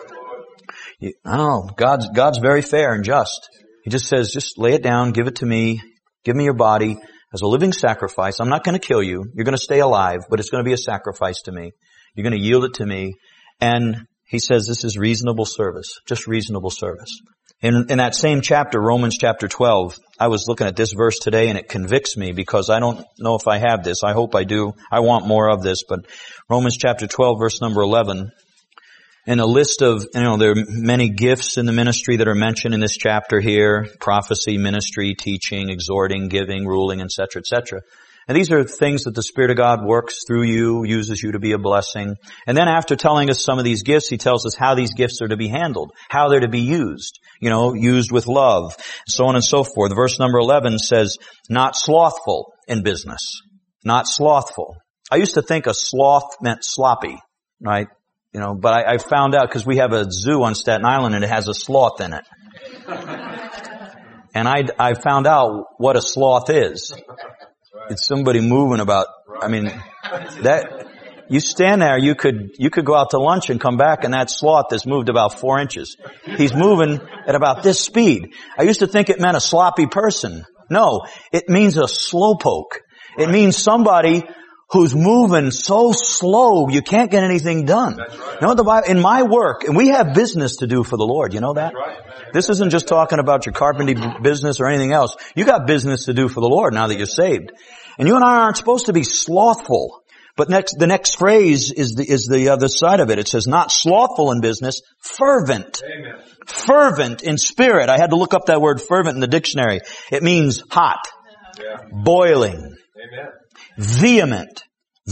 Oh, God's very fair and just. He just says, just lay it down, give it to me, give me your body as a living sacrifice. I'm not going to kill you. You're going to stay alive, but it's going to be a sacrifice to me. You're going to yield it to me. And he says this is reasonable service, just reasonable service. In that same chapter, Romans chapter 12, I was looking at this verse today and it convicts me because I don't know if I have this. I hope I do. I want more of this. But Romans chapter 12, verse number 11, in a list of, there are many gifts in the ministry that are mentioned in this chapter here: prophecy, ministry, teaching, exhorting, giving, ruling, etc., etc. And these are things that the Spirit of God works through you, uses you to be a blessing. And then after telling us some of these gifts, he tells us how these gifts are to be handled, how they're to be used, used with love, so on and so forth. Verse number 11 says, not slothful in business. Not slothful. I used to think a sloth meant sloppy, right? But I found out, because we have a zoo on Staten Island and it has a sloth in it. And I found out what a sloth is. It's somebody moving about, that, you stand there, you could go out to lunch and come back and that sloth has moved about 4 inches. He's moving at about this speed. I used to think it meant a sloppy person. No, it means a slowpoke. It means somebody who's moving so slow you can't get anything done. That's right. In my work, and we have business to do for the Lord, you know that? That's right. This isn't just talking about your carpentry business or anything else. You got business to do for the Lord now that you're saved. And you and I aren't supposed to be slothful. But the next phrase is the other side of it. It says, not slothful in business, fervent. Amen. Fervent in spirit. I had to look up that word fervent in the dictionary. It means hot, boiling, amen. Vehement.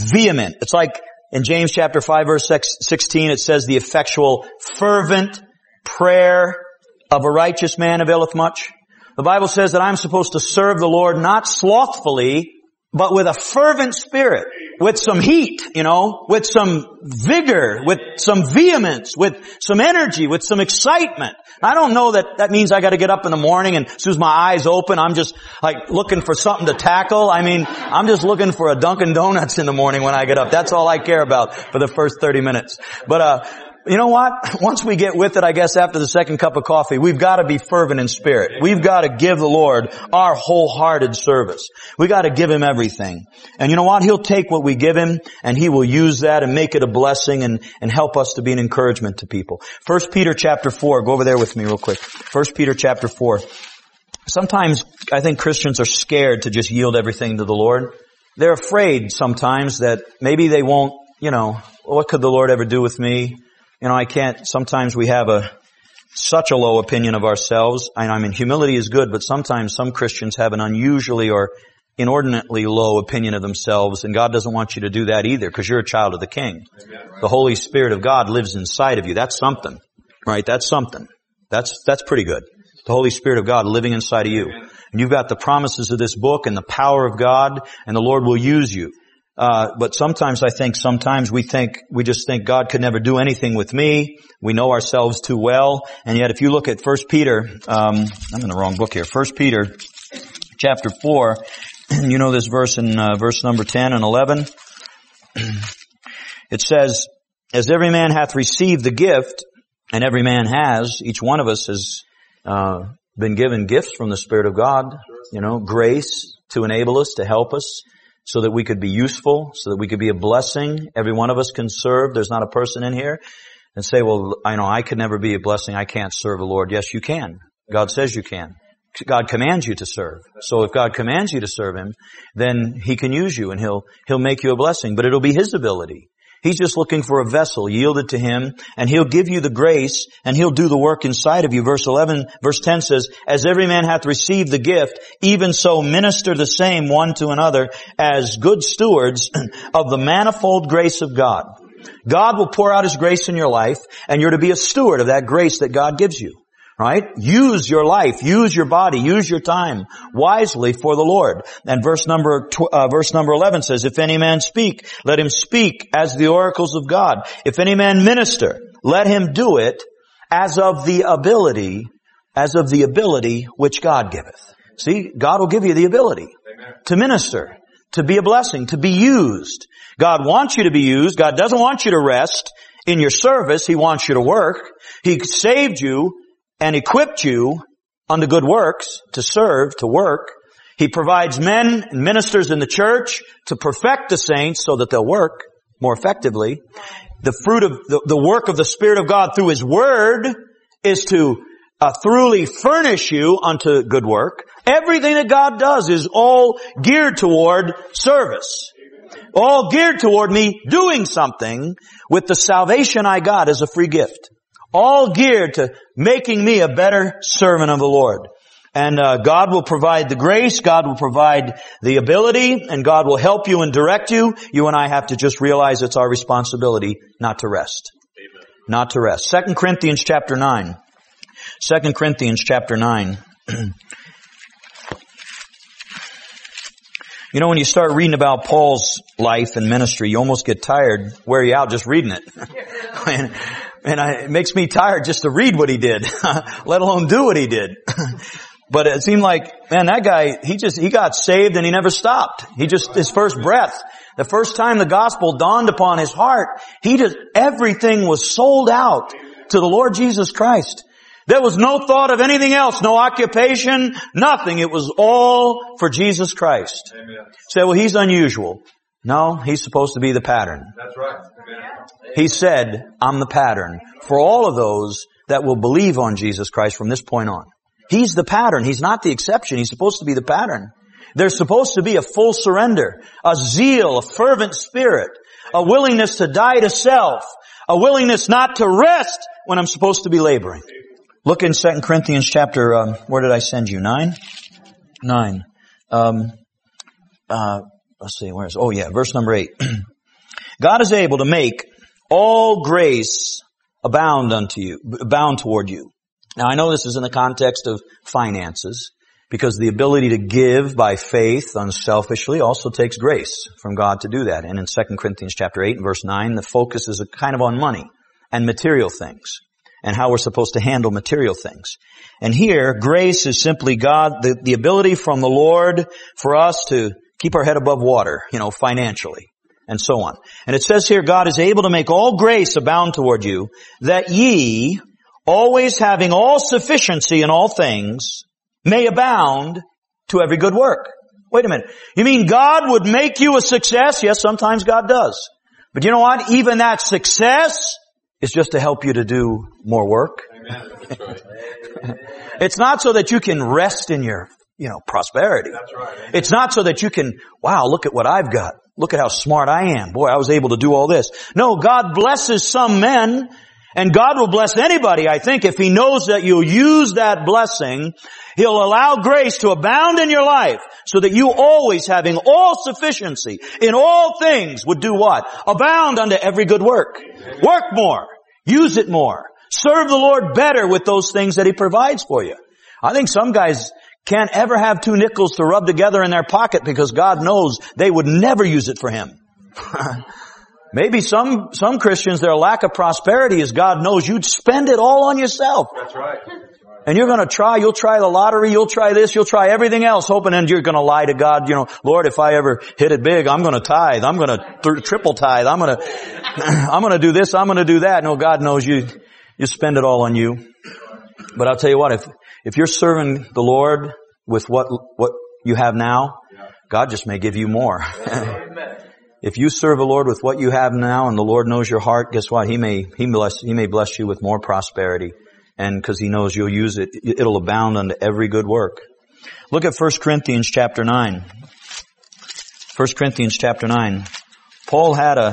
It's like in James chapter 5 verse 16, it says the effectual fervent prayer of a righteous man availeth much. The Bible says that I'm supposed to serve the Lord not slothfully, but with a fervent spirit, with some heat, with some vigor, with some vehemence, with some energy, with some excitement. I don't know that means I got to get up in the morning and as soon as my eyes open, I'm just like looking for something to tackle. I'm just looking for a Dunkin' Donuts in the morning when I get up. That's all I care about for the first 30 minutes. But, you know what? Once we get with it, I guess after the second cup of coffee, we've got to be fervent in spirit. We've got to give the Lord our wholehearted service. We got to give Him everything. And you know what? He'll take what we give Him and He will use that and make it a blessing and help us to be an encouragement to people. 1 Peter chapter 4. Go over there with me real quick. 1 Peter chapter 4. Sometimes I think Christians are scared to just yield everything to the Lord. They're afraid sometimes that maybe they won't, what could the Lord ever do with me? I can't, sometimes we have such a low opinion of ourselves. Humility is good, but sometimes some Christians have an unusually or inordinately low opinion of themselves, and God doesn't want you to do that either, because you're a child of the King. Amen. The Holy Spirit of God lives inside of you. That's something, right? That's something. That's pretty good. The Holy Spirit of God living inside of you. Amen. And you've got the promises of this book and the power of God, and the Lord will use you. But sometimes we just think God could never do anything with me. We know ourselves too well. And yet if you look at 1 Peter, I'm in the wrong book here. 1 Peter chapter 4, you know this verse in verse number 10 and 11. It says, as every man hath received the gift, and every man has, each one of us has been given gifts from the Spirit of God, grace to enable us, to help us, so that we could be useful, so that we could be a blessing. Every one of us can serve. There's not a person in here and say, well, I could never be a blessing. I can't serve the Lord. Yes, you can. God says you can. God commands you to serve. So if God commands you to serve Him, then He can use you and He'll make you a blessing. But it'll be His ability. He's just looking for a vessel yielded to Him, and He'll give you the grace and He'll do the work inside of you. Verse 10 says, as every man hath received the gift, even so minister the same one to another as good stewards of the manifold grace of God. God will pour out His grace in your life, and you're to be a steward of that grace that God gives you. Right? Use your life, use your body, use your time wisely for the Lord. And verse number 11 says, if any man speak, let him speak as the oracles of God. If any man minister, let him do it as of the ability as of the ability which God giveth. See, God will give you the ability to minister, to be a blessing, to be used. God wants you to be used. God doesn't want you to rest in your service. He wants you to work. He saved you and equipped you unto good works, to serve, to work. He provides men and ministers in the church to perfect the saints so that they'll work more effectively. The fruit of the work of the Spirit of God through His Word is to thoroughly furnish you unto good work. Everything that God does is all geared toward service. All geared toward me doing something with the salvation I got as a free gift. All geared to making me a better servant of the Lord. And God will provide the grace, God will provide the ability, and God will help you and direct you. You and I have to just realize it's our responsibility not to rest. Amen. Not to rest. 2 Corinthians chapter 9. 2 Corinthians chapter 9. You know, when you start reading about Paul's life and ministry, you almost get tired. Wear you out just reading it. It makes me tired just to read what he did, let alone do what he did. But it seemed like, man, that guy, he got saved and he never stopped. His first breath, the first time the gospel dawned upon his heart, everything was sold out to the Lord Jesus Christ. There was no thought of anything else, no occupation, nothing. It was all for Jesus Christ. Amen. Say, well, he's unusual. No, he's supposed to be the pattern. That's right. Amen. He said, I'm the pattern for all of those that will believe on Jesus Christ from this point on. He's the pattern. He's not the exception. He's supposed to be the pattern. There's supposed to be a full surrender, a zeal, a fervent spirit, a willingness to die to self, a willingness not to rest when I'm supposed to be laboring. Look in 2 Corinthians chapter, where did I send you? 9? 9. Let's see, verse number 8. God is able to make all grace abound toward you. Now I know this is in the context of finances, because the ability to give by faith unselfishly also takes grace from God to do that. And in 2 Corinthians chapter 8 and verse 9, the focus is kind of on money and material things and how we're supposed to handle material things. And here, grace is simply God, the ability from the Lord for us to keep our head above water, financially, and so on. And it says here, God is able to make all grace abound toward you, that ye, always having all sufficiency in all things, may abound to every good work. Wait a minute. You mean God would make you a success? Yes, sometimes God does. But you know what? Even that success is just to help you to do more work. Amen. That's right. It's not so that you can rest in your, prosperity. That's right. It's not so that you can, wow, look at what I've got. Look at how smart I am. Boy, I was able to do all this. No, God blesses some men, and God will bless anybody, I think, if He knows that you'll use that blessing. He'll allow grace to abound in your life so that you always, having all sufficiency in all things, would do what? Abound unto every good work. Work more. Use it more. Serve the Lord better with those things that He provides for you. I think some guys can't ever have two nickels to rub together in their pocket because God knows they would never use it for Him. Maybe some Christians, their lack of prosperity is God knows you'd spend it all on yourself. That's right. And you're you'll try the lottery, you'll try this, you'll try everything else, hoping and you're gonna lie to God, Lord, if I ever hit it big, I'm gonna tithe, I'm gonna triple tithe, I'm gonna do this, I'm gonna do that. No, God knows you spend it all on you. But I'll tell you what, if you're serving the Lord with what you have now, God just may give you more. If you serve the Lord with what you have now and the Lord knows your heart, guess what? He may bless you with more prosperity. And because He knows you'll use it, it'll abound unto every good work. Look at 1 Corinthians chapter 9. 1 Corinthians chapter 9. Paul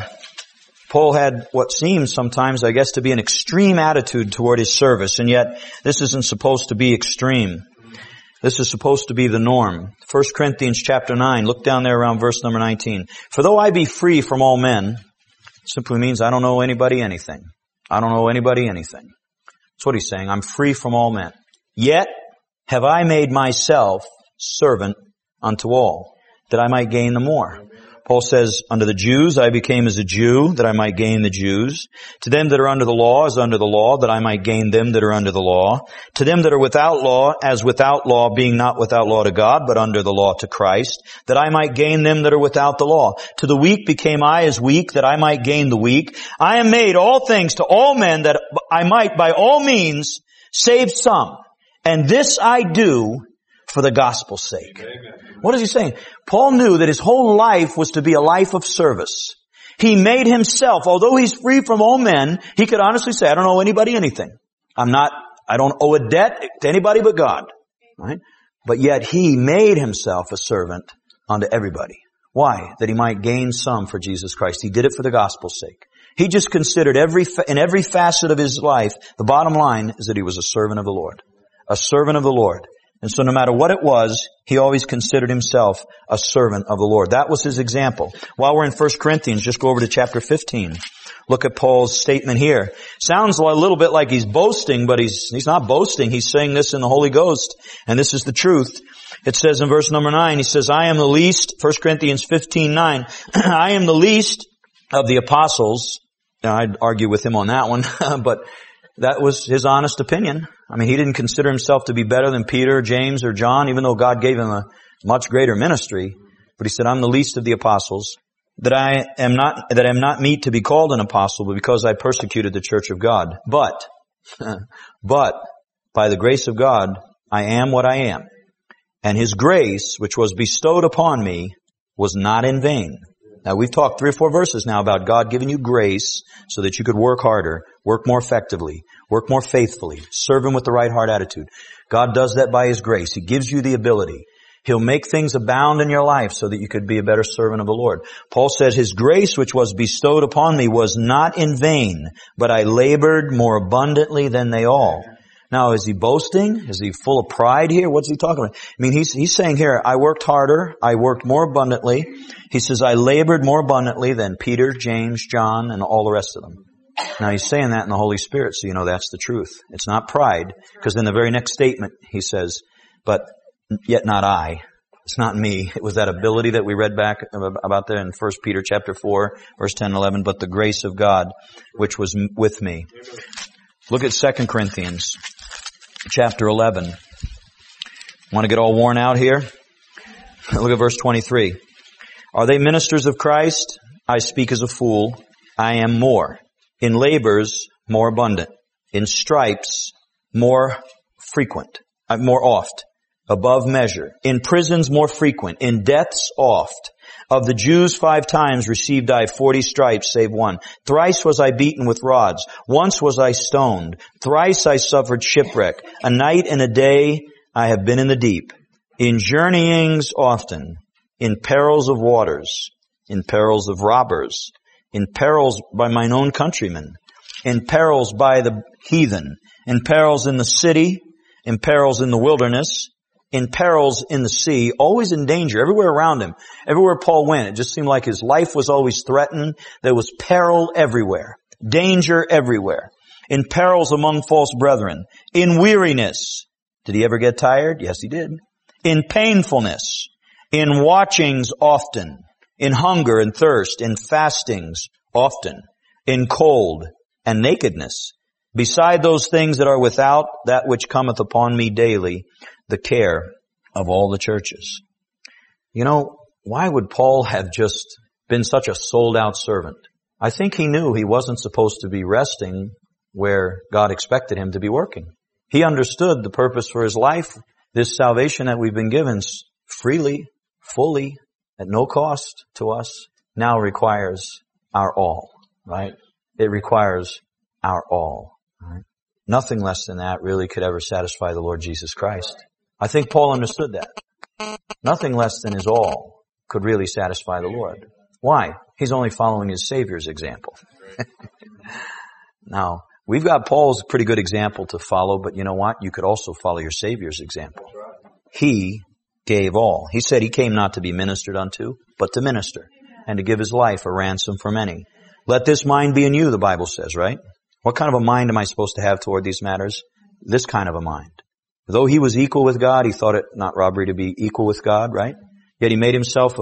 had what seems sometimes, I guess, to be an extreme attitude toward his service, and yet this isn't supposed to be extreme. This is supposed to be the norm. 1 Corinthians chapter 9, look down there around verse number 19. For though I be free from all men, simply means I don't know anybody anything. I don't know anybody anything. That's what he's saying. I'm free from all men. Yet have I made myself servant unto all, that I might gain the more. Paul says, unto the Jews I became as a Jew, that I might gain the Jews. To them that are under the law, as under the law, that I might gain them that are under the law. To them that are without law, as without law, being not without law to God, but under the law to Christ, that I might gain them that are without the law. To the weak became I as weak, that I might gain the weak. I am made all things to all men, that I might by all means save some. And this I do for the gospel's sake. Amen. What is he saying? Paul knew that his whole life was to be a life of service. He made himself, although he's free from all men, he could honestly say, I don't owe anybody anything. I don't owe a debt to anybody but God. Right? But yet he made himself a servant unto everybody. Why? That he might gain some for Jesus Christ. He did it for the gospel's sake. He just considered in every facet of his life, the bottom line is that he was a servant of the Lord. A servant of the Lord. And so no matter what it was, he always considered himself a servant of the Lord. That was his example. While we're in 1 Corinthians, just go over to chapter 15. Look at Paul's statement here. Sounds a little bit like he's boasting, but he's not boasting. He's saying this in the Holy Ghost, and this is the truth. It says in verse number 9, he says, I am the least, 1 Corinthians 15:9, I am the least of the apostles. Now, I'd argue with him on that one, but that was his honest opinion. I mean, he didn't consider himself to be better than Peter, James, or John, even though God gave him a much greater ministry. But he said, I'm the least of the apostles, that I am not meet to be called an apostle, but because I persecuted the church of God. But by the grace of God, I am what I am. And his grace, which was bestowed upon me, was not in vain. Now, we've talked 3 or 4 verses now about God giving you grace so that you could work harder, work more effectively, work more faithfully, serve Him with the right heart attitude. God does that by His grace. He gives you the ability. He'll make things abound in your life so that you could be a better servant of the Lord. Paul says, His grace which was bestowed upon me was not in vain, but I labored more abundantly than they all. Now, is he boasting? Is he full of pride here? What's he talking about? I mean, he's saying here, I worked harder, I worked more abundantly. He says, I labored more abundantly than Peter, James, John, and all the rest of them. Now, he's saying that in the Holy Spirit, so you know that's the truth. It's not pride, because in the very next statement, he says, but yet not I. It's not me. It was that ability that we read back about there in 1 Peter chapter 4, verse 10 and 11, but the grace of God, which was with me. Look at 2 Corinthians chapter 11. Want to get all worn out here? Look at verse 23. Are they ministers of Christ? I speak as a fool. I am more. In labors, more abundant. In stripes, more frequent. More oft. Above measure. In prisons, more frequent. In deaths, oft. Of the Jews 5 times received I 40 stripes, save one. Thrice was I beaten with rods. Once was I stoned. Thrice I suffered shipwreck. A night and a day I have been in the deep. In journeyings often. In perils of waters. In perils of robbers. In perils by mine own countrymen. In perils by the heathen. In perils in the city. In perils in the wilderness. In perils in the sea, always in danger, everywhere around him. Everywhere Paul went, it just seemed like his life was always threatened. There was peril everywhere. Danger everywhere. In perils among false brethren. In weariness. Did he ever get tired? Yes, he did. In painfulness. In watchings often. In hunger and thirst. In fastings often. In cold and nakedness. Beside those things that are without, that which cometh upon me daily, the care of all the churches. You know, why would Paul have just been such a sold-out servant? I think he knew he wasn't supposed to be resting where God expected him to be working. He understood the purpose for his life. This salvation that we've been given freely, fully, at no cost to us, now requires our all, right? It requires our all. Right? Nothing less than that really could ever satisfy the Lord Jesus Christ. I think Paul understood that. Nothing less than his all could really satisfy the Lord. Why? He's only following his Savior's example. Now, we've got Paul's pretty good example to follow, but you know what? You could also follow your Savior's example. He gave all. He said he came not to be ministered unto, but to minister, and to give his life a ransom for many. Let this mind be in you, the Bible says, right? What kind of a mind am I supposed to have toward these matters? This kind of a mind. Though he was equal with God, he thought it not robbery to be equal with God, right? Yet he made himself of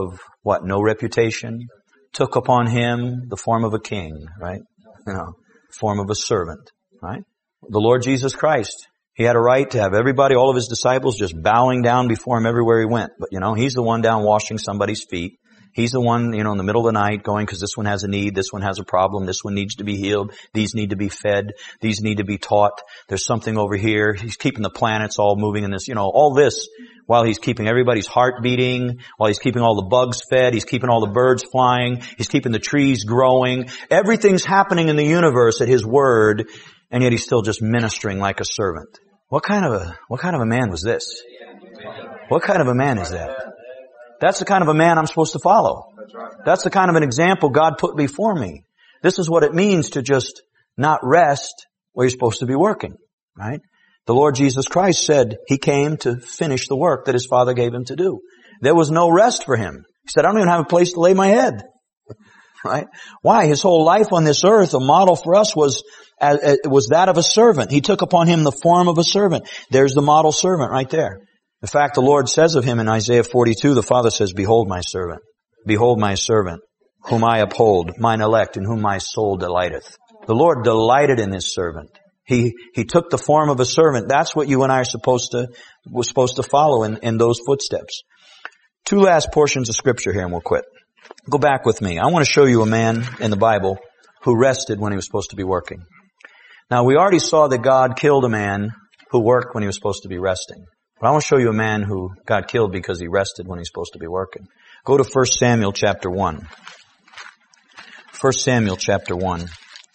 what? No reputation. Took upon him the form of a king, right? Form of a servant, right? The Lord Jesus Christ, he had a right to have everybody, all of his disciples, just bowing down before him everywhere he went. But he's the one down washing somebody's feet. He's the one, in the middle of the night going, because this one has a need, this one has a problem, this one needs to be healed, these need to be fed, these need to be taught, there's something over here. He's keeping the planets all moving in this, all this while he's keeping everybody's heart beating, while he's keeping all the bugs fed, he's keeping all the birds flying, he's keeping the trees growing. Everything's happening in the universe at his word, and yet he's still just ministering like a servant. What kind of a man was this? What kind of a man is that? That's the kind of a man I'm supposed to follow. That's the kind of an example God put before me. This is what it means to just not rest where you're supposed to be working, right? The Lord Jesus Christ said he came to finish the work that his Father gave him to do. There was no rest for him. He said, I don't even have a place to lay my head. Right? Why? His whole life on this earth, a model for us was that of a servant. He took upon him the form of a servant. There's the model servant right there. In fact, the Lord says of him in Isaiah 42, the Father says, behold my servant, whom I uphold, mine elect, in whom my soul delighteth. The Lord delighted in his servant. He took the form of a servant. That's what you and I are supposed to follow in those footsteps. Two last portions of scripture here and we'll quit. Go back with me. I want to show you a man in the Bible who rested when he was supposed to be working. Now, we already saw that God killed a man who worked when he was supposed to be resting. But I want to show you a man who got killed because he rested when he's supposed to be working. Go to 1 Samuel chapter 1. 1 Samuel chapter 1.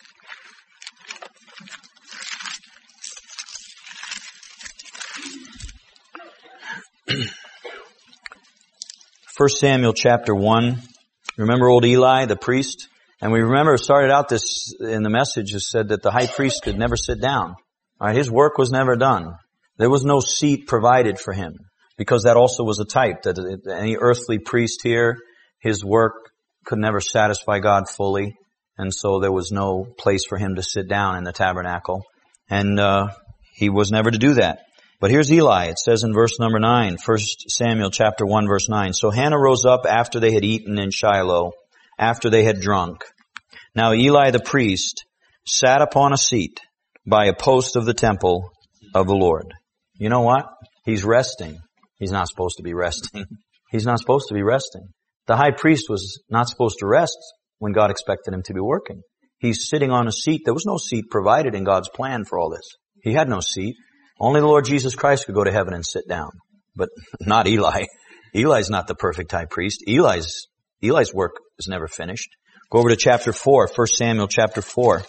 First Samuel chapter 1. Remember old Eli, the priest? And we remember it started out this in the message. It said that the high priest could never sit down. All right, his work was never done. There was no seat provided for him because that also was a type that any earthly priest here, his work could never satisfy God fully. And so there was no place for him to sit down in the tabernacle. And he was never to do that. But here's Eli. It says in verse number 9, 1 Samuel chapter 1 verse 9. So Hannah rose up after they had eaten in Shiloh, after they had drunk. Now Eli the priest sat upon a seat by a post of the temple of the Lord. You know what? He's resting. He's not supposed to be resting. He's not supposed to be resting. The high priest was not supposed to rest when God expected him to be working. He's sitting on a seat. There was no seat provided in God's plan for all this. He had no seat. Only the Lord Jesus Christ could go to heaven and sit down. But not Eli. Eli's not the perfect high priest. Eli's work is never finished. Go over to chapter 4, 1 Samuel chapter 4.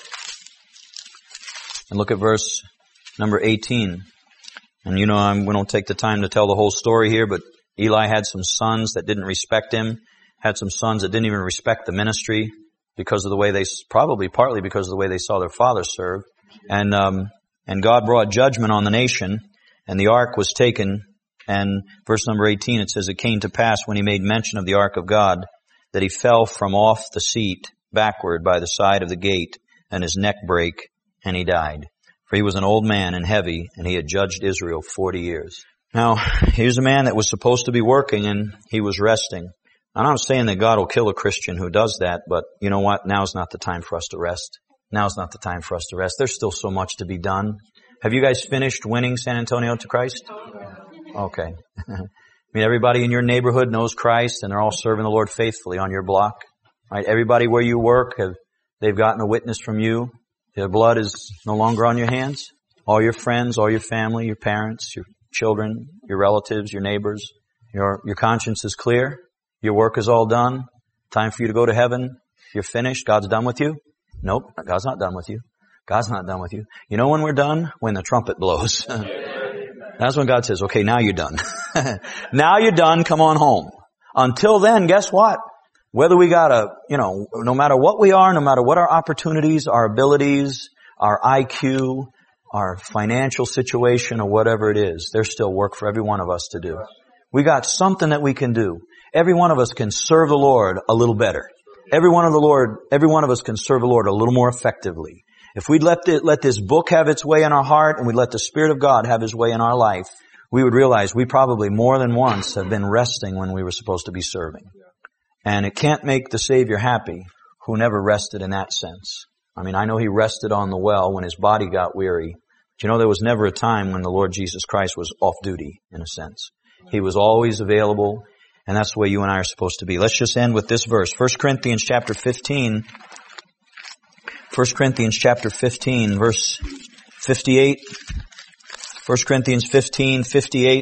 And look at verse number 18. And we don't take the time to tell the whole story here, but Eli had some sons that didn't respect him, had some sons that didn't even respect the ministry because of the way partly because of the way they saw their father serve. And God brought judgment on the nation, and the ark was taken. And verse number 18, it says, it came to pass when he made mention of the ark of God that he fell from off the seat backward by the side of the gate, and his neck brake, and he died. For he was an old man and heavy, and he had judged Israel 40 years. Now, here's a man that was supposed to be working, and he was resting. I'm not saying that God will kill a Christian who does that, but you know what? Now's not the time for us to rest. Now's not the time for us to rest. There's still so much to be done. Have you guys finished winning San Antonio to Christ? Okay. Everybody in your neighborhood knows Christ, and they're all serving the Lord faithfully on your block. Right? Everybody where you work, they've gotten a witness from you. Their blood is no longer on your hands. All your friends, all your family, your parents, your children, your relatives, your neighbors. Your conscience is clear. Your work is all done. Time for you to go to heaven. You're finished. God's done with you. Nope, God's not done with you. God's not done with you. You know when we're done? When the trumpet blows. That's when God says, okay, now you're done. Now you're done, come on home. Until then, guess what? Whether we no matter what we are, no matter what our opportunities, our abilities, our IQ, our financial situation, or whatever it is, there's still work for every one of us to do. We got something that we can do. Every one of us can serve the Lord a little better. Every one of us can serve the Lord a little more effectively. If we'd let this book have its way in our heart and we'd let the Spirit of God have His way in our life, we would realize we probably more than once have been resting when we were supposed to be serving. And it can't make the Savior happy who never rested in that sense. I mean, I know He rested on the well when His body got weary. But you know, there was never a time when the Lord Jesus Christ was off duty, in a sense. He was always available, and that's the way you and I are supposed to be. Let's just end with this verse. 1 Corinthians chapter 15. 1 Corinthians chapter 15, verse 58. 1 Corinthians 15, 58.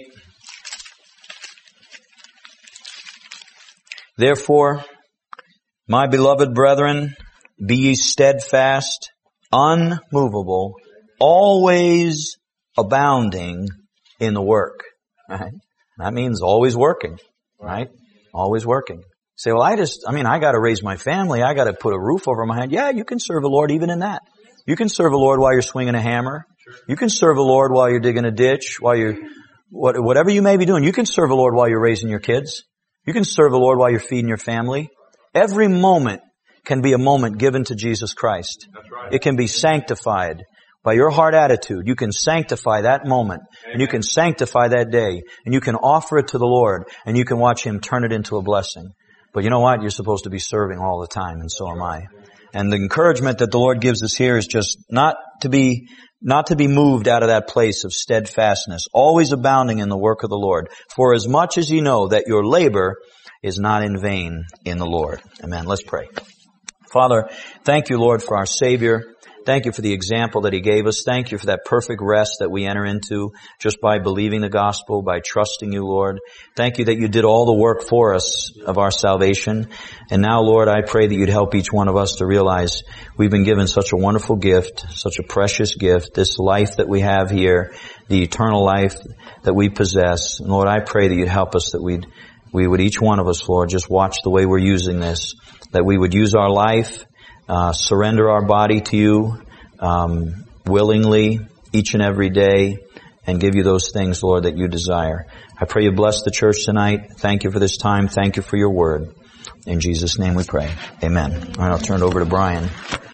Therefore, my beloved brethren, be ye steadfast, unmovable, always abounding in the work. Right? That means always working, right? Always working. Say, well, I got to raise my family. I got to put a roof over my head. Yeah, you can serve the Lord even in that. You can serve the Lord while you're swinging a hammer. You can serve the Lord while you're digging a ditch, while you're, whatever you may be doing. You can serve the Lord while you're raising your kids. You can serve the Lord while you're feeding your family. Every moment can be a moment given to Jesus Christ. That's right. It can be sanctified by your heart attitude. You can sanctify that moment. Amen. And you can sanctify that day. And you can offer it to the Lord. And you can watch Him turn it into a blessing. But you know what? You're supposed to be serving all the time, and so am I. And the encouragement that the Lord gives us here is just not to be moved out of that place of steadfastness, always abounding in the work of the Lord. For as much as ye know that your labor is not in vain in the Lord. Amen. Let's pray. Father, thank you, Lord, for our Savior. Thank you for the example that He gave us. Thank you for that perfect rest that we enter into just by believing the gospel, by trusting you, Lord. Thank you that you did all the work for us of our salvation. And now, Lord, I pray that you'd help each one of us to realize we've been given such a wonderful gift, such a precious gift, this life that we have here, the eternal life that we possess. And Lord, I pray that you'd help us, that we would each one of us, Lord, just watch the way we're using this, that we would use our life, surrender our body to you willingly each and every day, and give you those things, Lord, that you desire. I pray you bless the church tonight. Thank you for this time. Thank you for your word. In Jesus' name we pray. Amen. All right, I'll turn it over to Brian.